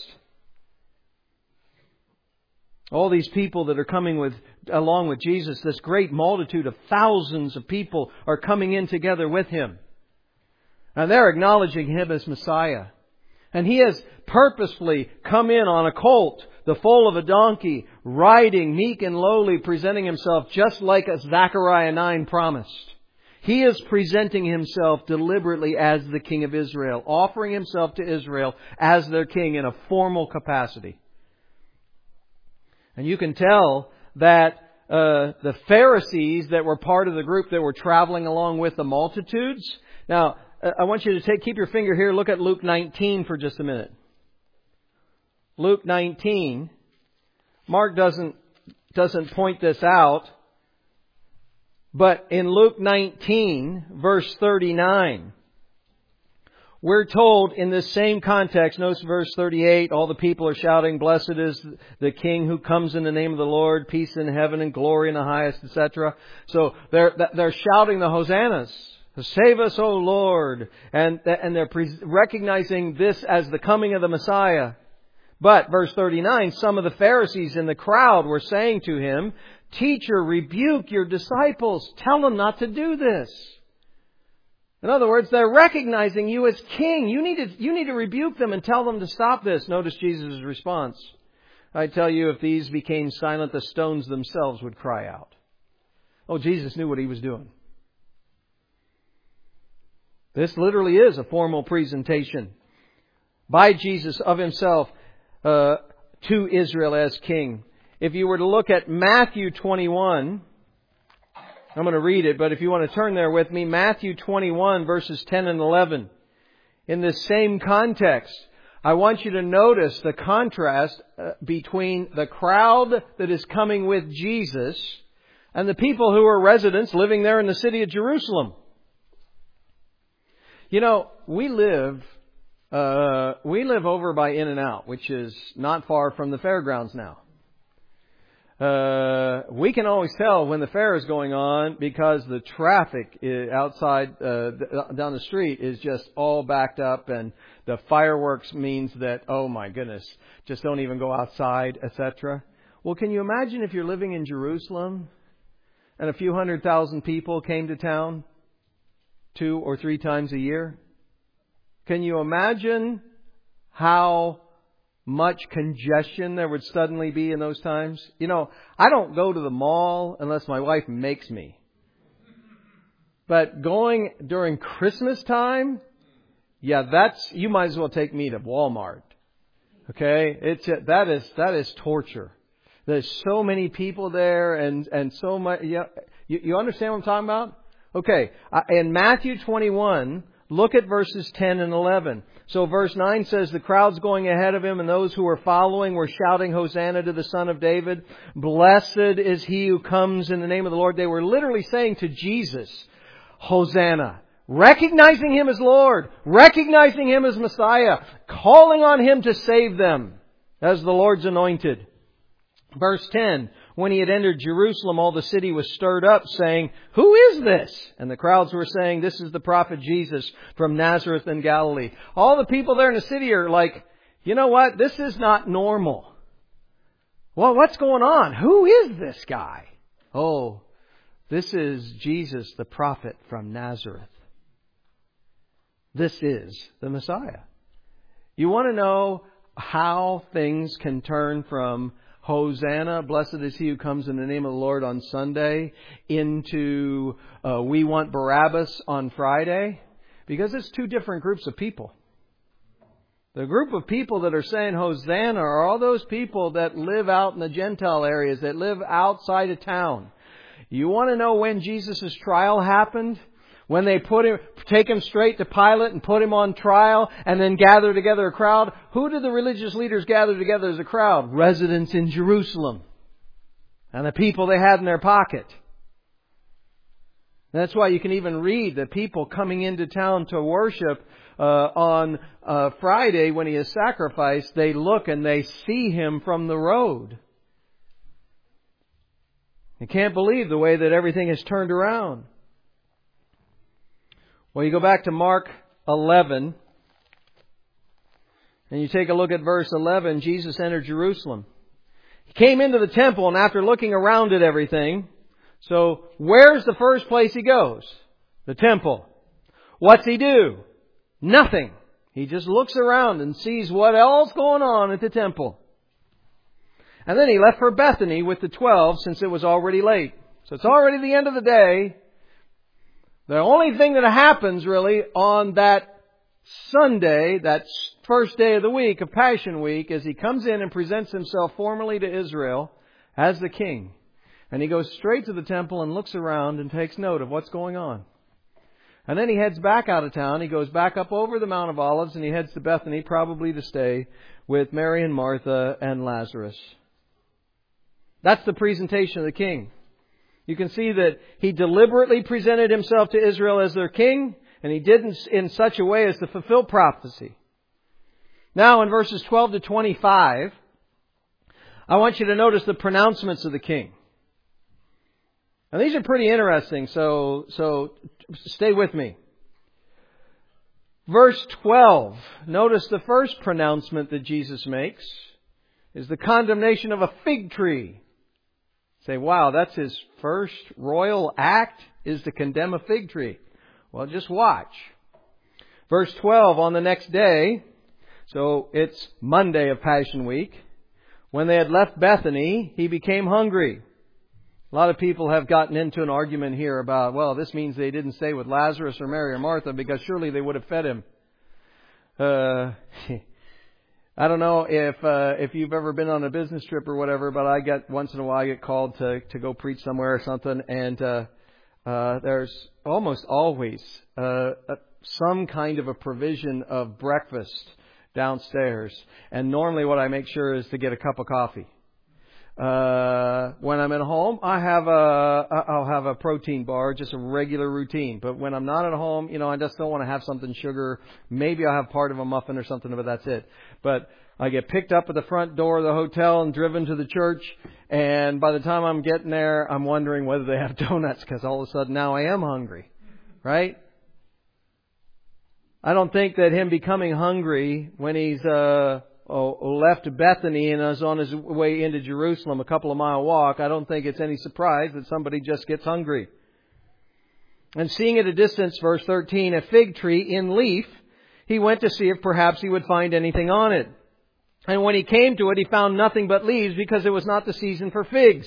All these people that are coming with, along with Jesus, this great multitude of thousands of people are coming in together with Him. And they're acknowledging Him as Messiah. And He has purposefully come in on a colt, the foal of a donkey, riding meek and lowly, presenting Himself just like as Zechariah nine promised. He is presenting Himself deliberately as the King of Israel, offering Himself to Israel as their King in a formal capacity. And you can tell that uh, the Pharisees that were part of the group that were traveling along with the multitudes. Now, I want you to take keep your finger here. Look at Luke nineteen for just a minute. Luke nineteen. Mark doesn't doesn't point this out. But in Luke nineteen, verse thirty-nine, we're told in this same context, notice verse thirty-eight, all the people are shouting, blessed is the King who comes in the name of the Lord, peace in heaven and glory in the highest, et cetera. So they're, they're shouting the hosannas. Save us, O Lord. And, and they're recognizing this as the coming of the Messiah. But, verse thirty-nine, some of the Pharisees in the crowd were saying to Him, Teacher, rebuke your disciples. Tell them not to do this. In other words, they're recognizing you as King. You need to, you need to rebuke them and tell them to stop this. Notice Jesus' response. I tell you, if these became silent, the stones themselves would cry out. Oh, Jesus knew what He was doing. This literally is a formal presentation by Jesus of Himself uh, to Israel as King. If you were to look at Matthew twenty-one, I'm going to read it, but if you want to turn there with me, Matthew twenty-one verses ten and eleven. In this same context, I want you to notice the contrast uh, between the crowd that is coming with Jesus and the people who are residents living there in the city of Jerusalem. You know, we live, uh, we live over by In-N-Out, which is not far from the fairgrounds now. Uh, we can always tell when the fair is going on because the traffic outside, uh, down the street is just all backed up, and the fireworks means that, oh my goodness, just don't even go outside, et cetera. Well, can you imagine if you're living in Jerusalem and a few hundred thousand people came to town two or three times a year? Can you imagine how much congestion there would suddenly be in those times. You know, I don't go to the mall unless my wife makes me. But going during Christmas time, yeah, that's, you might as well take me to Walmart. Okay? It's, that is, that is torture. There's so many people there and, and so much, yeah, you, you understand what I'm talking about? Okay. In Matthew twenty-one, look at verses ten and eleven. So verse nine says, the crowds going ahead of him and those who were following were shouting, Hosanna to the Son of David. Blessed is he who comes in the name of the Lord. They were literally saying to Jesus, Hosanna. Recognizing Him as Lord. Recognizing Him as Messiah. Calling on Him to save them as the Lord's anointed. Verse ten. When he had entered Jerusalem, all the city was stirred up, saying, Who is this? And the crowds were saying, This is the prophet Jesus from Nazareth in Galilee. All the people there in the city are like, you know what? This is not normal. Well, what's going on? Who is this guy? Oh, this is Jesus, the prophet from Nazareth. This is the Messiah. You want to know how things can turn from Hosanna, blessed is he who comes in the name of the Lord on Sunday, into uh, we want Barabbas on Friday? Because it's two different groups of people. The group of people that are saying Hosanna are all those people that live out in the Gentile areas, that live outside of town. You want to know when Jesus' trial happened? When they put him, take him straight to Pilate and put him on trial and then gather together a crowd. Who did the religious leaders gather together as a crowd? Residents in Jerusalem. And the people they had in their pocket. That's why you can even read the people coming into town to worship uh, on uh, Friday when he is sacrificed. They look and they see him from the road. You can't believe the way that everything is turned around. Well, you go back to Mark eleven, and you take a look at verse eleven. Jesus entered Jerusalem. He came into the temple, and after looking around at everything, so where's the first place he goes? The temple. What's he do? Nothing. He just looks around and sees what else going on at the temple. And then he left for Bethany with the twelve, since it was already late. So it's already the end of the day. The only thing that happens really on that Sunday, that first day of the week of Passion Week, is he comes in and presents himself formally to Israel as the king. And he goes straight to the temple and looks around and takes note of what's going on. And then he heads back out of town. He goes back up over the Mount of Olives and he heads to Bethany, probably to stay with Mary and Martha and Lazarus. That's the presentation of the king. You can see that he deliberately presented himself to Israel as their king, and he did in, in such a way as to fulfill prophecy. Now in verses twelve to twenty-five, I want you to notice the pronouncements of the king. And these are pretty interesting, so, so stay with me. Verse twelve, notice the first pronouncement that Jesus makes is the condemnation of a fig tree. Say, wow, that's his first royal act, is to condemn a fig tree. Well, just watch. Verse twelve, on the next day, so it's Monday of Passion Week, when they had left Bethany, he became hungry. A lot of people have gotten into an argument here about, well, this means they didn't stay with Lazarus or Mary or Martha because surely they would have fed him. Uh... I don't know if uh, if you've ever been on a business trip or whatever, but I get once in a while I get called to to go preach somewhere or something, and uh, uh, there's almost always uh, some kind of a provision of breakfast downstairs, and normally what I make sure is to get a cup of coffee. Uh, when I'm at home, I have a, I'll have a protein bar, just a regular routine. But when I'm not at home, you know, I just don't want to have something sugar. Maybe I'll have part of a muffin or something, but that's it. But I get picked up at the front door of the hotel and driven to the church. And by the time I'm getting there, I'm wondering whether they have donuts, because all of a sudden now I am hungry. Right? I don't think that him becoming hungry when he's, uh, Oh, left Bethany and is on his way into Jerusalem, a couple of mile walk, I don't think it's any surprise that somebody just gets hungry. And seeing at a distance, verse thirteen, a fig tree in leaf, he went to see if perhaps he would find anything on it. And when he came to it, he found nothing but leaves, because it was not the season for figs.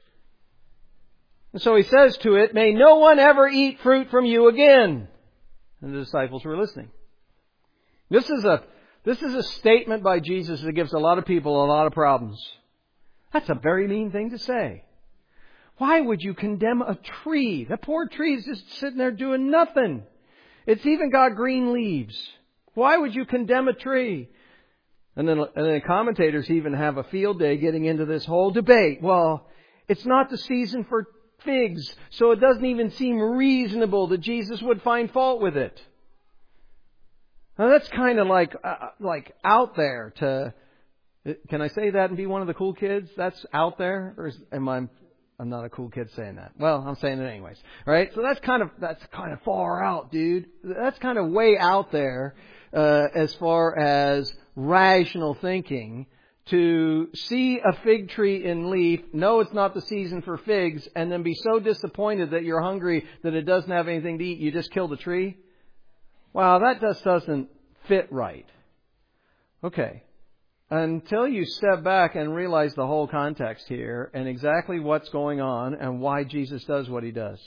And so he says to it, "May no one ever eat fruit from you again." And the disciples were listening. This is a, this is a statement by Jesus that gives a lot of people a lot of problems. That's a very mean thing to say. Why would you condemn a tree? That poor tree is just sitting there doing nothing. It's even got green leaves. Why would you condemn a tree? And then, and then commentators even have a field day getting into this whole debate. Well, it's not the season for figs, so it doesn't even seem reasonable that Jesus would find fault with it. Now that's kind of like uh, like out there to. Can I say that and be one of the cool kids? That's out there, or is, am I? I'm not a cool kid saying that. Well, I'm saying it anyways, right? So that's kind of that's kind of far out, dude. That's kind of way out there uh, as far as rational thinking. To see a fig tree in leaf, know it's not the season for figs, and then be so disappointed that you're hungry that it doesn't have anything to eat, you just kill the tree? Wow, that just doesn't fit right. Okay. Until you step back and realize the whole context here and exactly what's going on and why Jesus does what He does.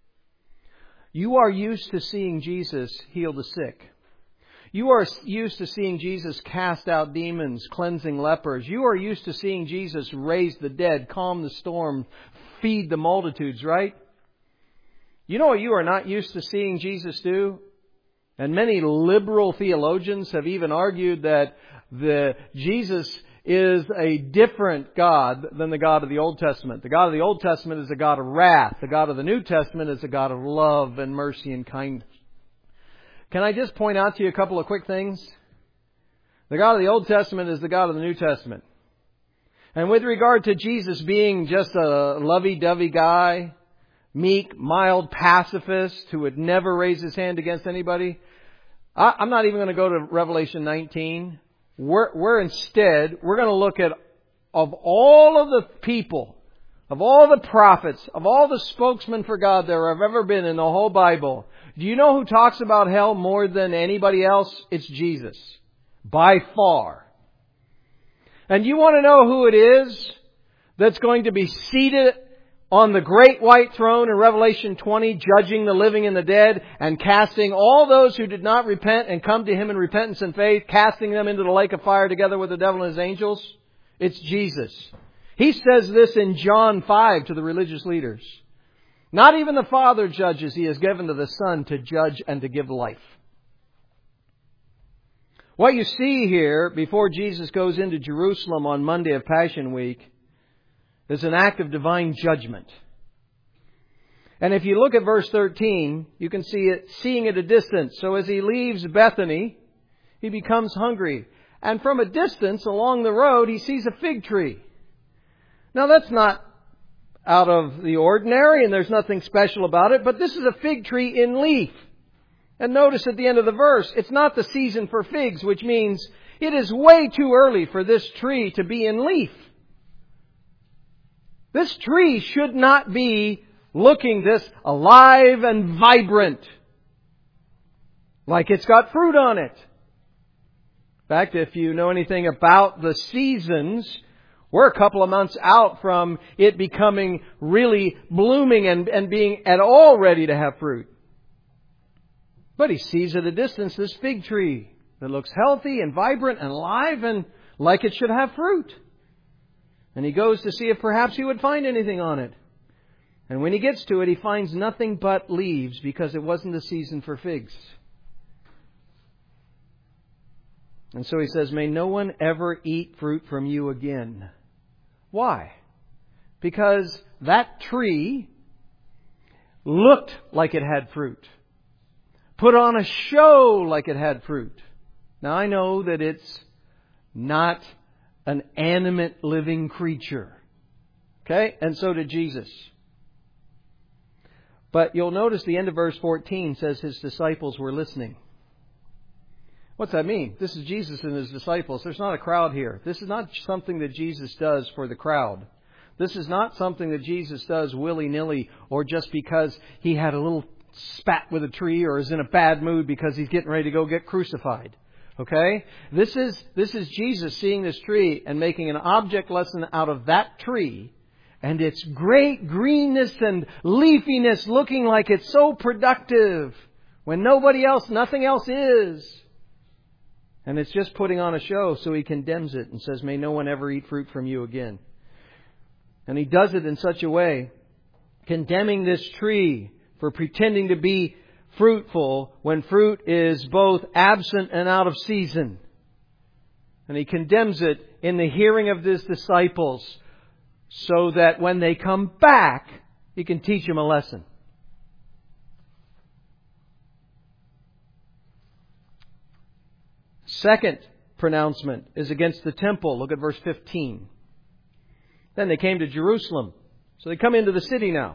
You are used to seeing Jesus heal the sick. You are used to seeing Jesus cast out demons, cleansing lepers. You are used to seeing Jesus raise the dead, calm the storm, feed the multitudes, right? You know what you are not used to seeing Jesus do? And many liberal theologians have even argued that the Jesus is a different God than the God of the Old Testament. The God of the Old Testament is a God of wrath. The God of the New Testament is a God of love and mercy and kindness. Can I just point out to you a couple of quick things? The God of the Old Testament is the God of the New Testament. And with regard to Jesus being just a lovey-dovey guy, meek, mild pacifist who would never raise his hand against anybody, I, I'm not even going to go to Revelation nineteen. We're, we're instead, we're going to look at, of all of the people, of all the prophets, of all the spokesmen for God there have ever been in the whole Bible, do you know who talks about hell more than anybody else? It's Jesus. By far. And you want to know who it is that's going to be seated on the great white throne in Revelation twenty, judging the living and the dead, and casting all those who did not repent and come to Him in repentance and faith, casting them into the lake of fire together with the devil and his angels? It's Jesus. He says this in John five to the religious leaders. Not even the Father judges. He has given to the Son to judge and to give life. What you see here before Jesus goes into Jerusalem on Monday of Passion Week is an act of divine judgment. And if you look at verse thirteen, you can see it seeing at a distance. So as He leaves Bethany, He becomes hungry. And from a distance along the road, He sees a fig tree. Now that's not out of the ordinary, and there's nothing special about it, but this is a fig tree in leaf. And notice at the end of the verse, it's not the season for figs, which means it is way too early for this tree to be in leaf. This tree should not be looking this alive and vibrant, like it's got fruit on it. In fact, if you know anything about the seasons, we're a couple of months out from it becoming really blooming and, and being at all ready to have fruit. But He sees at a distance this fig tree that looks healthy and vibrant and alive and like it should have fruit. And He goes to see if perhaps He would find anything on it. And when He gets to it, He finds nothing but leaves, because it wasn't the season for figs. And so He says, "May no one ever eat fruit from you again." Why? Because that tree looked like it had fruit. Put on a show like it had fruit. Now I know that it's not an animate living creature. Okay? And so did Jesus. But you'll notice the end of verse fourteen says His disciples were listening. What's that mean? This is Jesus and His disciples. There's not a crowd here. This is not something that Jesus does for the crowd. This is not something that Jesus does willy-nilly or just because He had a little spat with a tree or is in a bad mood because He's getting ready to go get crucified. Okay? This is, this is Jesus seeing this tree and making an object lesson out of that tree and its great greenness and leafiness looking like it's so productive when nobody else, nothing else is. And it's just putting on a show, so He condemns it and says, may no one ever eat fruit from you again. And He does it in such a way, condemning this tree for pretending to be fruitful when fruit is both absent and out of season. And He condemns it in the hearing of His disciples so that when they come back, He can teach them a lesson. Second pronouncement is against the temple. Look at verse fifteen. Then they came to Jerusalem. So they come into the city now.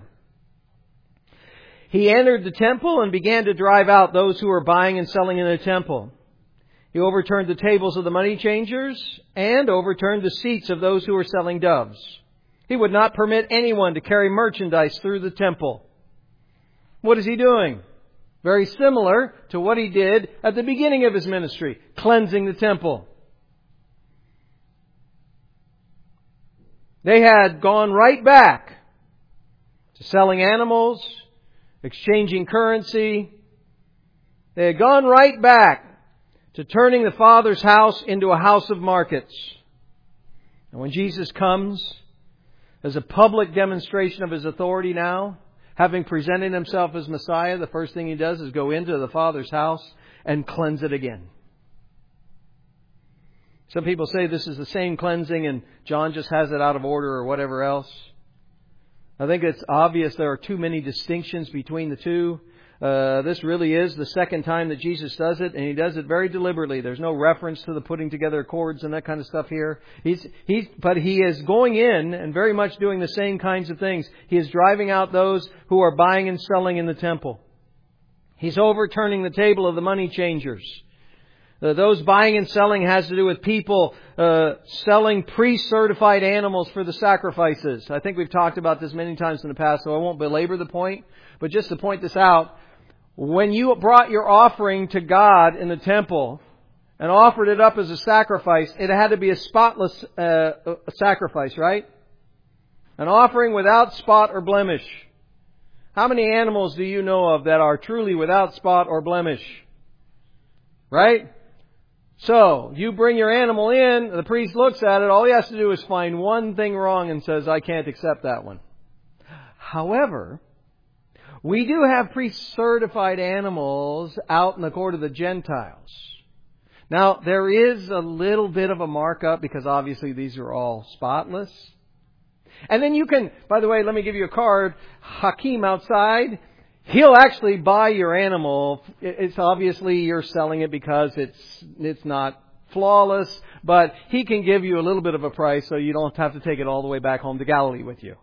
He entered the temple and began to drive out those who were buying and selling in the temple. He overturned the tables of the money changers and overturned the seats of those who were selling doves. He would not permit anyone to carry merchandise through the temple. What is He doing? Very similar to what He did at the beginning of His ministry, cleansing the temple. They had gone right back to selling animals, exchanging currency. They had gone right back to turning the Father's house into a house of markets. And when Jesus comes as a public demonstration of His authority now, having presented Himself as Messiah, the first thing He does is go into the Father's house and cleanse it again. Some people say this is the same cleansing and John just has it out of order or whatever else. I think it's obvious there are too many distinctions between the two. Uh, this really is the second time that Jesus does it, and He does it very deliberately. There's no reference to the putting together cords and that kind of stuff here. He's, he's, but He is going in and very much doing the same kinds of things. He is driving out those who are buying and selling in the temple. He's overturning the table of the money changers. Uh, those buying and selling has to do with people uh, selling pre-certified animals for the sacrifices. I think we've talked about this many times in the past, so I won't belabor the point. But just to point this out, when you brought your offering to God in the temple and offered it up as a sacrifice, it had to be a spotless uh, sacrifice, right? An offering without spot or blemish. How many animals do you know of that are truly without spot or blemish? Right? So, you bring your animal in, the priest looks at it, all he has to do is find one thing wrong and says, I can't accept that one. However, we do have pre-certified animals out in the court of the Gentiles. Now, there is a little bit of a markup because obviously these are all spotless. And then you can, by the way, let me give you a card. Hakeem outside, he'll actually buy your animal. It's obviously you're selling it because it's it's not flawless, but he can give you a little bit of a price so you don't have to take it all the way back home to Galilee with you.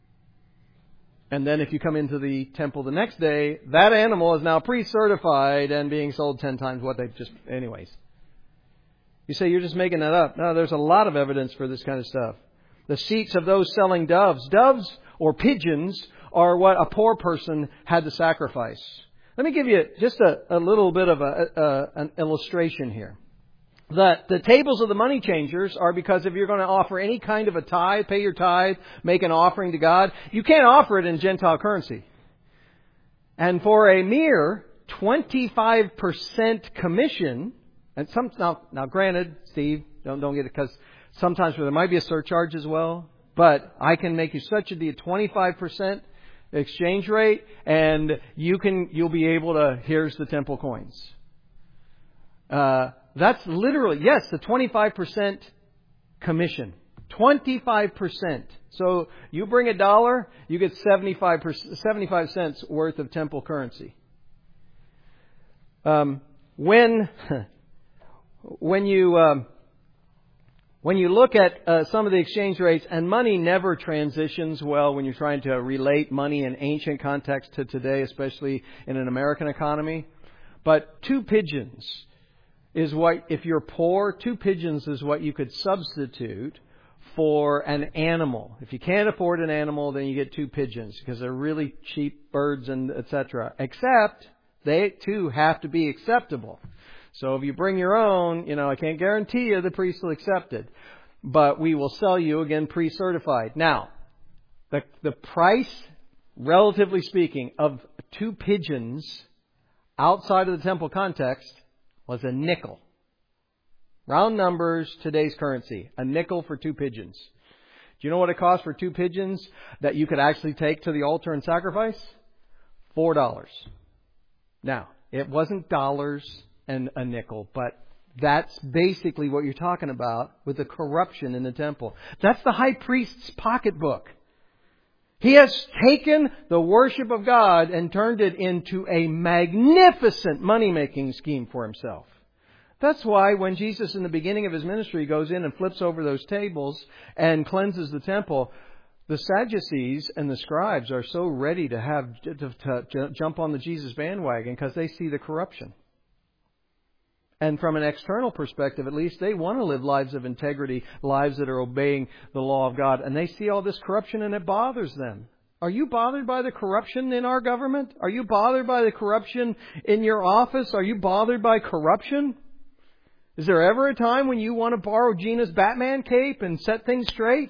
And then if you come into the temple the next day, that animal is now pre-certified and being sold ten times what they just... Anyways. You say you're just making that up. No, there's a lot of evidence for this kind of stuff. The seats of those selling doves. Doves or pigeons are what a poor person had to sacrifice. Let me give you just a, a little bit of a, a, an illustration here. The, the tables of the money changers are because if you're going to offer any kind of a tithe, pay your tithe, make an offering to God, you can't offer it in Gentile currency. And for a mere twenty-five percent commission, and some, now, now granted, Steve, don't, don't get it, because sometimes there might be a surcharge as well, but I can make you such a deal, twenty-five percent exchange rate, and you can, you'll be able to, here's the temple coins. Uh, That's literally, yes, the twenty-five percent commission. twenty-five percent. So you bring a dollar, you get seventy-five percent, seventy-five cents worth of temple currency. Um, when, when you, um, when you look at uh, some of the exchange rates, and money never transitions well when you're trying to relate money in ancient context to today, especially in an American economy. But two pigeons is what, if you're poor, two pigeons is what you could substitute for an animal. If you can't afford an animal, then you get two pigeons because they're really cheap birds and et cetera. Except they too have to be acceptable. So if you bring your own, you know, I can't guarantee you the priest will accept it. But we will sell you, again, pre-certified. Now, the, the price, relatively speaking, of two pigeons outside of the temple context was a nickel. Round numbers, today's currency. A nickel for two pigeons. Do you know what it costs for two pigeons that you could actually take to the altar and sacrifice? Four dollars. Now, it wasn't dollars and a nickel, but that's basically what you're talking about with the corruption in the temple. That's the high priest's pocketbook. He has taken the worship of God and turned it into a magnificent money-making scheme for himself. That's why when Jesus in the beginning of his ministry goes in and flips over those tables and cleanses the temple, the Sadducees and the scribes are so ready to have to, to, to jump on the Jesus bandwagon because they see the corruption. And from an external perspective, at least, they want to live lives of integrity, lives that are obeying the law of God. And they see all this corruption and it bothers them. Are you bothered by the corruption in our government? Are you bothered by the corruption in your office? Are you bothered by corruption? Is there ever a time when you want to borrow Gina's Batman cape and set things straight?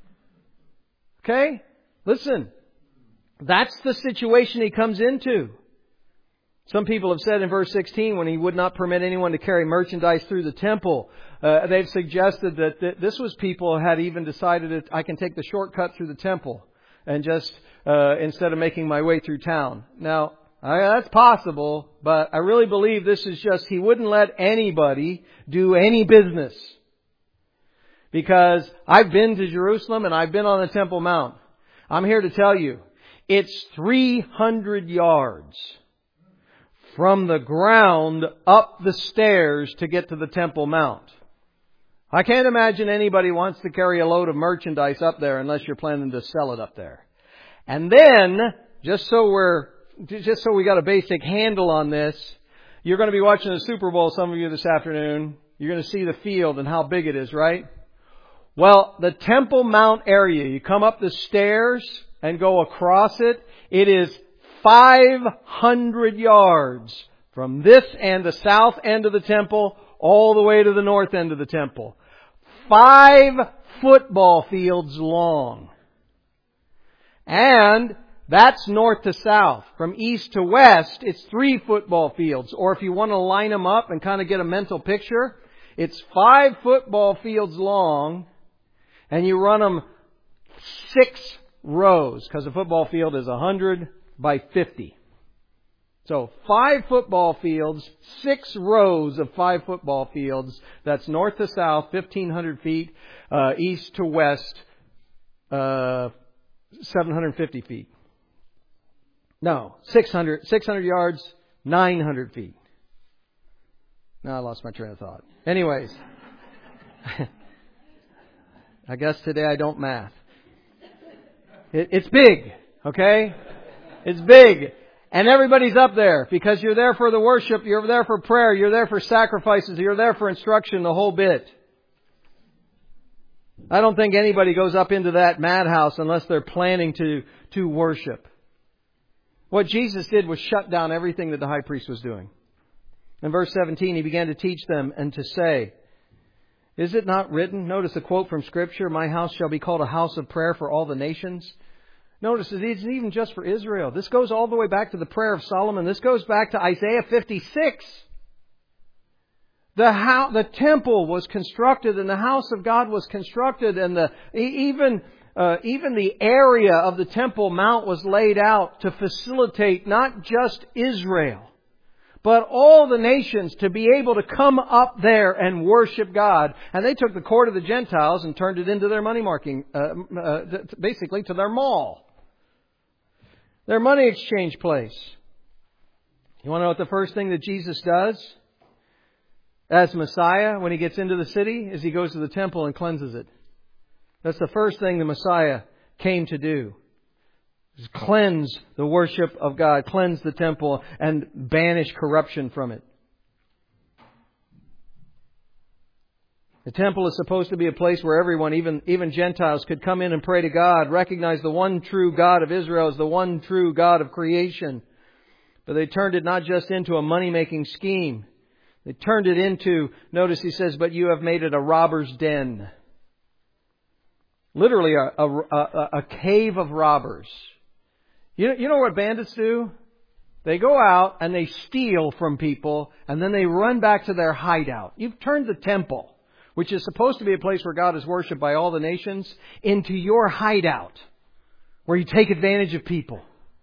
Okay? Listen. That's the situation he comes into. Some people have said in verse sixteen, when he would not permit anyone to carry merchandise through the temple, uh, they've suggested that th- this was people had even decided that I can take the shortcut through the temple and just, uh, instead of making my way through town. Now, I, that's possible, but I really believe this is just, he wouldn't let anybody do any business. Because I've been to Jerusalem and I've been on the Temple Mount. I'm here to tell you, it's three hundred yards from the ground up the stairs to get to the Temple Mount. I can't imagine anybody wants to carry a load of merchandise up there unless you're planning to sell it up there. And then, just so we're, just so we got a basic handle on this, you're going to be watching the Super Bowl, some of you this afternoon. You're going to see the field and how big it is, right? Well, the Temple Mount area, you come up the stairs and go across it, it is five hundred yards from this end, the south end of the temple, all the way to the north end of the temple. Five football fields long. And that's north to south. From east to west, it's three football fields. Or if you want to line them up and kind of get a mental picture, it's five football fields long, and you run them six rows, because a football field is one hundred by fifty. So five football fields, six rows of five football fields. That's north to south, fifteen hundred feet, uh, east to west, uh, seven hundred fifty feet. No, six hundred, six hundred yards, nine hundred feet. Now I lost my train of thought. Anyways, I guess today I don't math. It, it's big, okay? It's big. And everybody's up there because you're there for the worship, you're there for prayer, you're there for sacrifices, you're there for instruction, the whole bit. I don't think anybody goes up into that madhouse unless they're planning to, to worship. What Jesus did was shut down everything that the high priest was doing. In verse seventeen, he began to teach them and to say, is it not written? Notice a quote from Scripture, my house shall be called a house of prayer for all the nations. Notice it isn't even just for Israel. This goes all the way back to the prayer of Solomon. This goes back to Isaiah fifty-six. The house, the temple was constructed and the house of God was constructed, and the even uh, even the area of the Temple Mount was laid out to facilitate not just Israel, but all the nations to be able to come up there and worship God. And they took the court of the Gentiles and turned it into their money marking, uh, uh, basically to their mall. Their money exchange place. You want to know what the first thing that Jesus does as Messiah when He gets into the city is He goes to the temple and cleanses it. That's the first thing the Messiah came to do. Is cleanse the worship of God, cleanse the temple, and banish corruption from it. The temple is supposed to be a place where everyone, even, even Gentiles, could come in and pray to God, recognize the one true God of Israel as the one true God of creation. But they turned it not just into a money-making scheme. They turned it into, notice he says, but you have made it a robber's den. Literally a, a, a, a cave of robbers. You know, you know what bandits do? They go out and they steal from people and then they run back to their hideout. You've turned the temple, which is supposed to be a place where God is worshipped by all the nations, into your hideout, where you take advantage of people.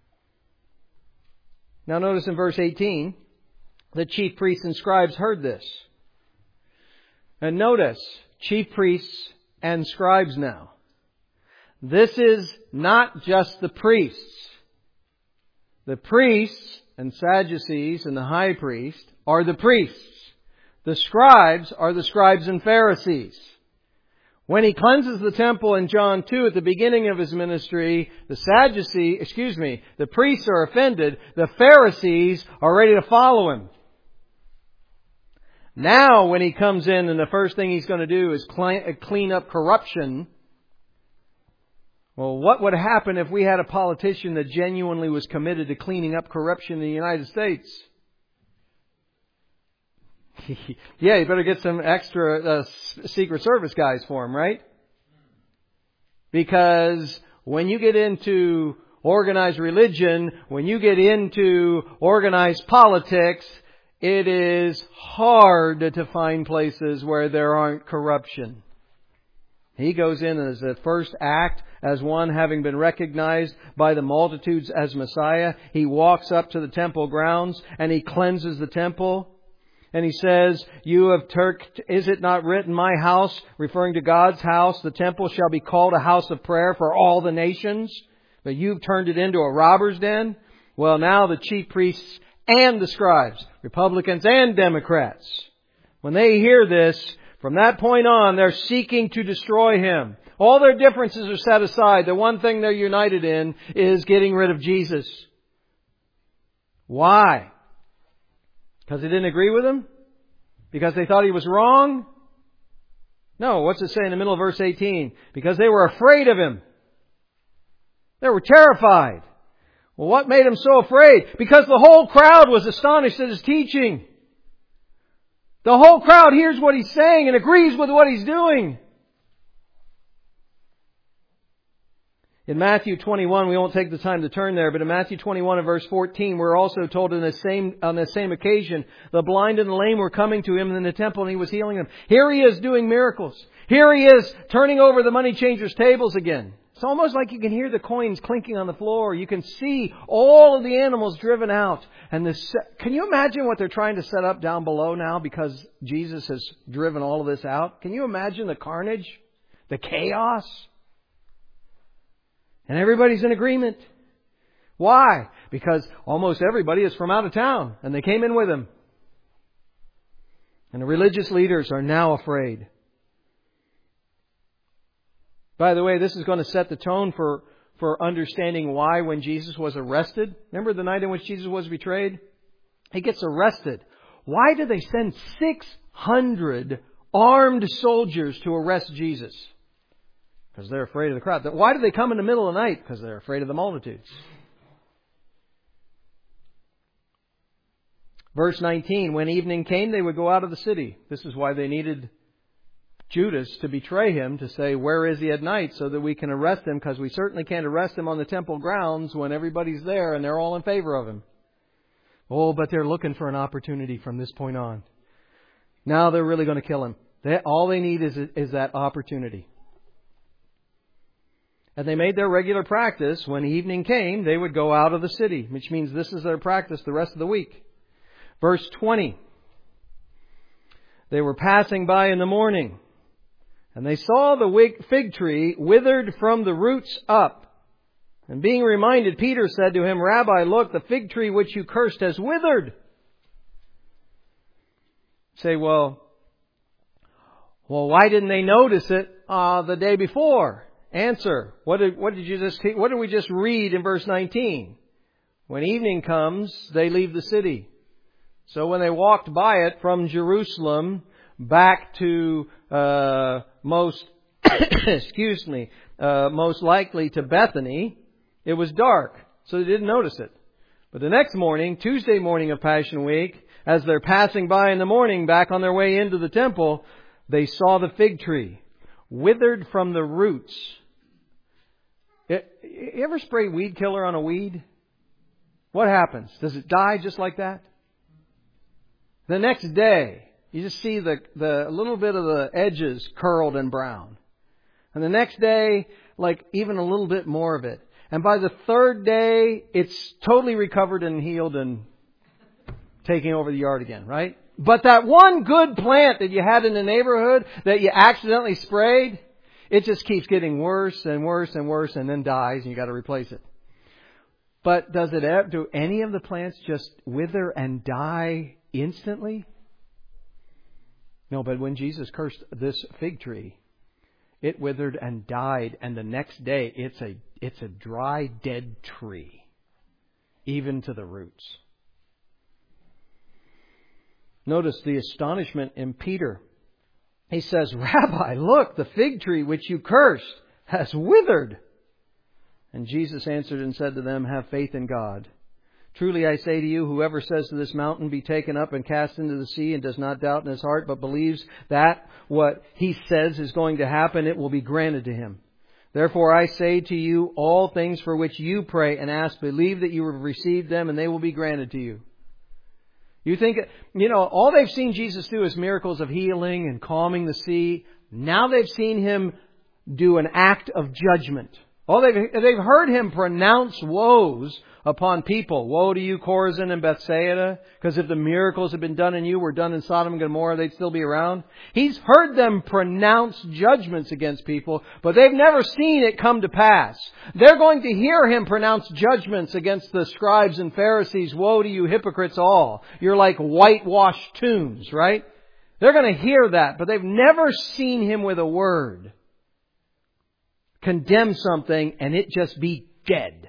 Now notice in verse eighteen, the chief priests and scribes heard this. And notice, chief priests and scribes now. This is not just the priests. The priests and Sadducees and the high priest are the priests. The scribes are the scribes and Pharisees. When he cleanses the temple in John two at the beginning of his ministry, the Sadducees, excuse me, the priests are offended. The Pharisees are ready to follow him. Now when he comes in and the first thing he's going to do is clean up corruption. Well, what would happen if we had a politician that genuinely was committed to cleaning up corruption in the United States? Yeah, you better get some extra uh, Secret Service guys for him, right? Because when you get into organized religion, when you get into organized politics, it is hard to find places where there aren't corruption. He goes in as the first act, as one having been recognized by the multitudes as Messiah. He walks up to the temple grounds and he cleanses the temple. And he says, you have turked, is it not written, my house, referring to God's house, the temple shall be called a house of prayer for all the nations, but you've turned it into a robber's den? Well, now the chief priests and the scribes, Republicans and Democrats, when they hear this, from that point on, they're seeking to destroy him. All their differences are set aside. The one thing they're united in is getting rid of Jesus. Why? Because they didn't agree with him? Because they thought he was wrong? No, what's it say in the middle of verse eighteen? Because they were afraid of him. They were terrified. Well, what made them so afraid? Because the whole crowd was astonished at his teaching. The whole crowd hears what he's saying and agrees with what he's doing. In Matthew twenty-one, we won't take the time to turn there, but in Matthew twenty-one and verse fourteen, we're also told in the same, on the same occasion, the blind and the lame were coming to him in the temple and he was healing them. Here he is doing miracles. Here he is turning over the money changers' tables again. It's almost like you can hear the coins clinking on the floor. You can see all of the animals driven out. And this, can you imagine what they're trying to set up down below now because Jesus has driven all of this out? Can you imagine the carnage? The chaos? And everybody's in agreement. Why? Because almost everybody is from out of town and they came in with him. And the religious leaders are now afraid. By the way, this is going to set the tone for, for understanding why when Jesus was arrested. Remember the night in which Jesus was betrayed? He gets arrested. Why did they send six hundred armed soldiers to arrest Jesus? Because they're afraid of the crowd. Why did they come in the middle of the night? Because they're afraid of the multitudes. Verse nineteen, when evening came, they would go out of the city. This is why they needed Judas to betray him, to say, where is he at night, so that we can arrest him, because we certainly can't arrest him on the temple grounds when everybody's there and they're all in favor of him. Oh, but they're looking for an opportunity from this point on. Now they're really going to kill him. They, all they need is, is that opportunity. And they made their regular practice. When evening came, they would go out of the city, which means this is their practice the rest of the week. Verse twenty. They were passing by in the morning, and they saw the fig tree withered from the roots up. And being reminded, Peter said to him, Rabbi, look, the fig tree which you cursed has withered. Say, well, well, why didn't they notice it uh, the day before? Answer, what did, what did you just, what did we just read in verse nineteen? When evening comes, they leave the city. So when they walked by it from Jerusalem back to uh, most, excuse me, uh, most likely to Bethany, it was dark, so they didn't notice it. But the next morning, Tuesday morning of Passion Week, as they're passing by in the morning back on their way into the temple, they saw the fig tree withered from the roots. It, you ever spray weed killer on a weed? What happens? Does it die just like that? The next day, you just see the, the little bit of the edges curled and brown. And the next day, like even a little bit more of it. And by the third day, it's totally recovered and healed and taking over the yard again, right? But that one good plant that you had in the neighborhood that you accidentally sprayed, it just keeps getting worse and worse and worse and then dies and you got to replace it. But does it ever, do any of the plants just wither and die instantly? No, but when Jesus cursed this fig tree, it withered and died, and the next day it's a it's a dry, dead tree, even to the roots. Notice the astonishment in Peter. He says, "Rabbi, look, the fig tree which you cursed has withered." And Jesus answered and said to them, "Have faith in God. Truly I say to you, whoever says to this mountain, be taken up and cast into the sea, and does not doubt in his heart, but believes that what he says is going to happen, it will be granted to him. Therefore I say to you, all things for which you pray and ask, believe that you have received them, and they will be granted to you." You think, you know, all they've seen Jesus do is miracles of healing and calming the sea. Now they've seen Him do an act of judgment. Oh, they've, they've heard Him pronounce woes upon people. Woe to you, Chorazin and Bethsaida, because if the miracles had been done in you were done in Sodom and Gomorrah, they'd still be around. He's heard them pronounce judgments against people, but they've never seen it come to pass. They're going to hear Him pronounce judgments against the scribes and Pharisees. Woe to you, hypocrites all. You're like whitewashed tombs, right? They're going to hear that, but they've never seen Him with a word condemn something and it just be dead.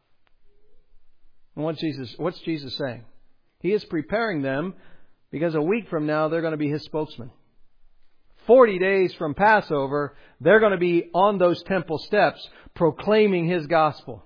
And what's Jesus, what's Jesus saying? He is preparing them because a week from now they're going to be His spokesman. Forty days from Passover, they're going to be on those temple steps proclaiming His gospel.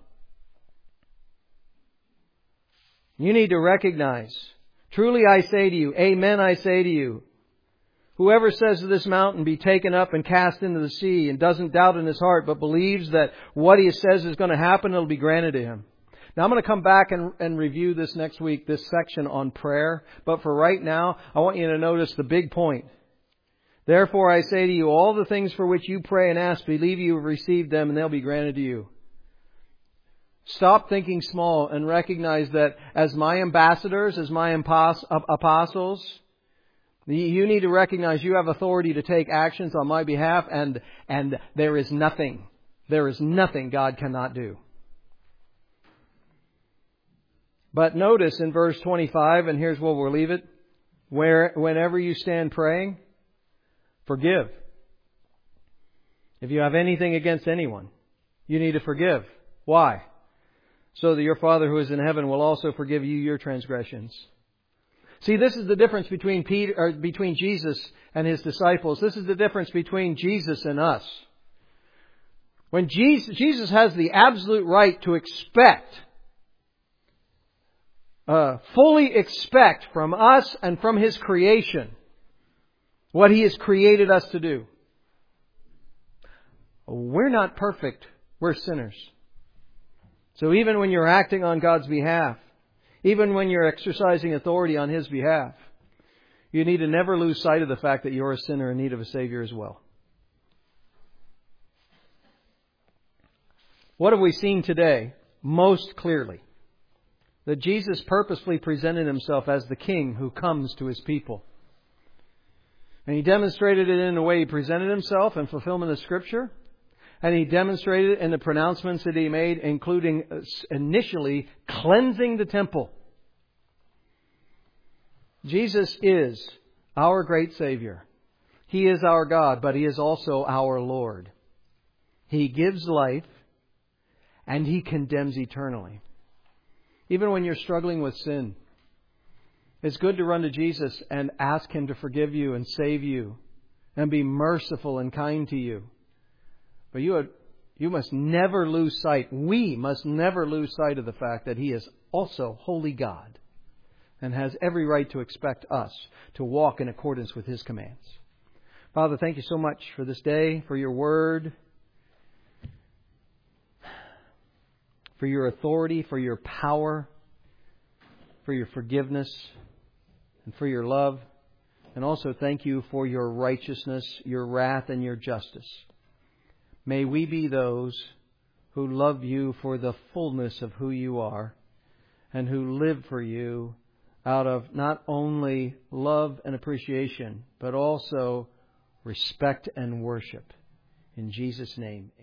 You need to recognize, truly I say to you, amen I say to you, whoever says to this mountain, be taken up and cast into the sea, and doesn't doubt in his heart, but believes that what he says is going to happen, it'll be granted to him. Now I'm going to come back and, and review this next week, this section on prayer. But for right now, I want you to notice the big point. Therefore I say to you, all the things for which you pray and ask, believe you have received them, and they'll be granted to you. Stop thinking small and recognize that as my ambassadors, as my apostles, you need to recognize you have authority to take actions on my behalf, and, and there is nothing, there is nothing God cannot do. But notice in verse twenty-five, and here's where we'll leave it, where whenever you stand praying, forgive. If you have anything against anyone, you need to forgive. Why? So that your Father who is in heaven will also forgive you your transgressions. See, this is the difference between Peter, or between Jesus and His disciples. This is the difference between Jesus and us. When Jesus, Jesus has the absolute right to expect, uh, fully expect from us and from His creation what He has created us to do. We're not perfect. We're sinners. So even when you're acting on God's behalf, even when you're exercising authority on His behalf, you need to never lose sight of the fact that you're a sinner in need of a Savior as well. What have we seen today? Most clearly, that Jesus purposefully presented Himself as the King who comes to His people. And He demonstrated it in the way He presented Himself in fulfillment of Scripture. And He demonstrated it in the pronouncements that He made, including initially cleansing the temple. Jesus is our great Savior. He is our God, but He is also our Lord. He gives life and He condemns eternally. Even when you're struggling with sin, it's good to run to Jesus and ask Him to forgive you and save you and be merciful and kind to you. But you are, you must never lose sight. We must never lose sight of the fact that He is also holy God. and has every right to expect us to walk in accordance with His commands. Father, thank you so much for this day, for your word, for your authority, for your power, for your forgiveness, and for your love. And also thank you for your righteousness, your wrath, and your justice. May we be those who love you for the fullness of who you are, and who live for you out of not only love and appreciation, but also respect and worship. In Jesus' name, amen.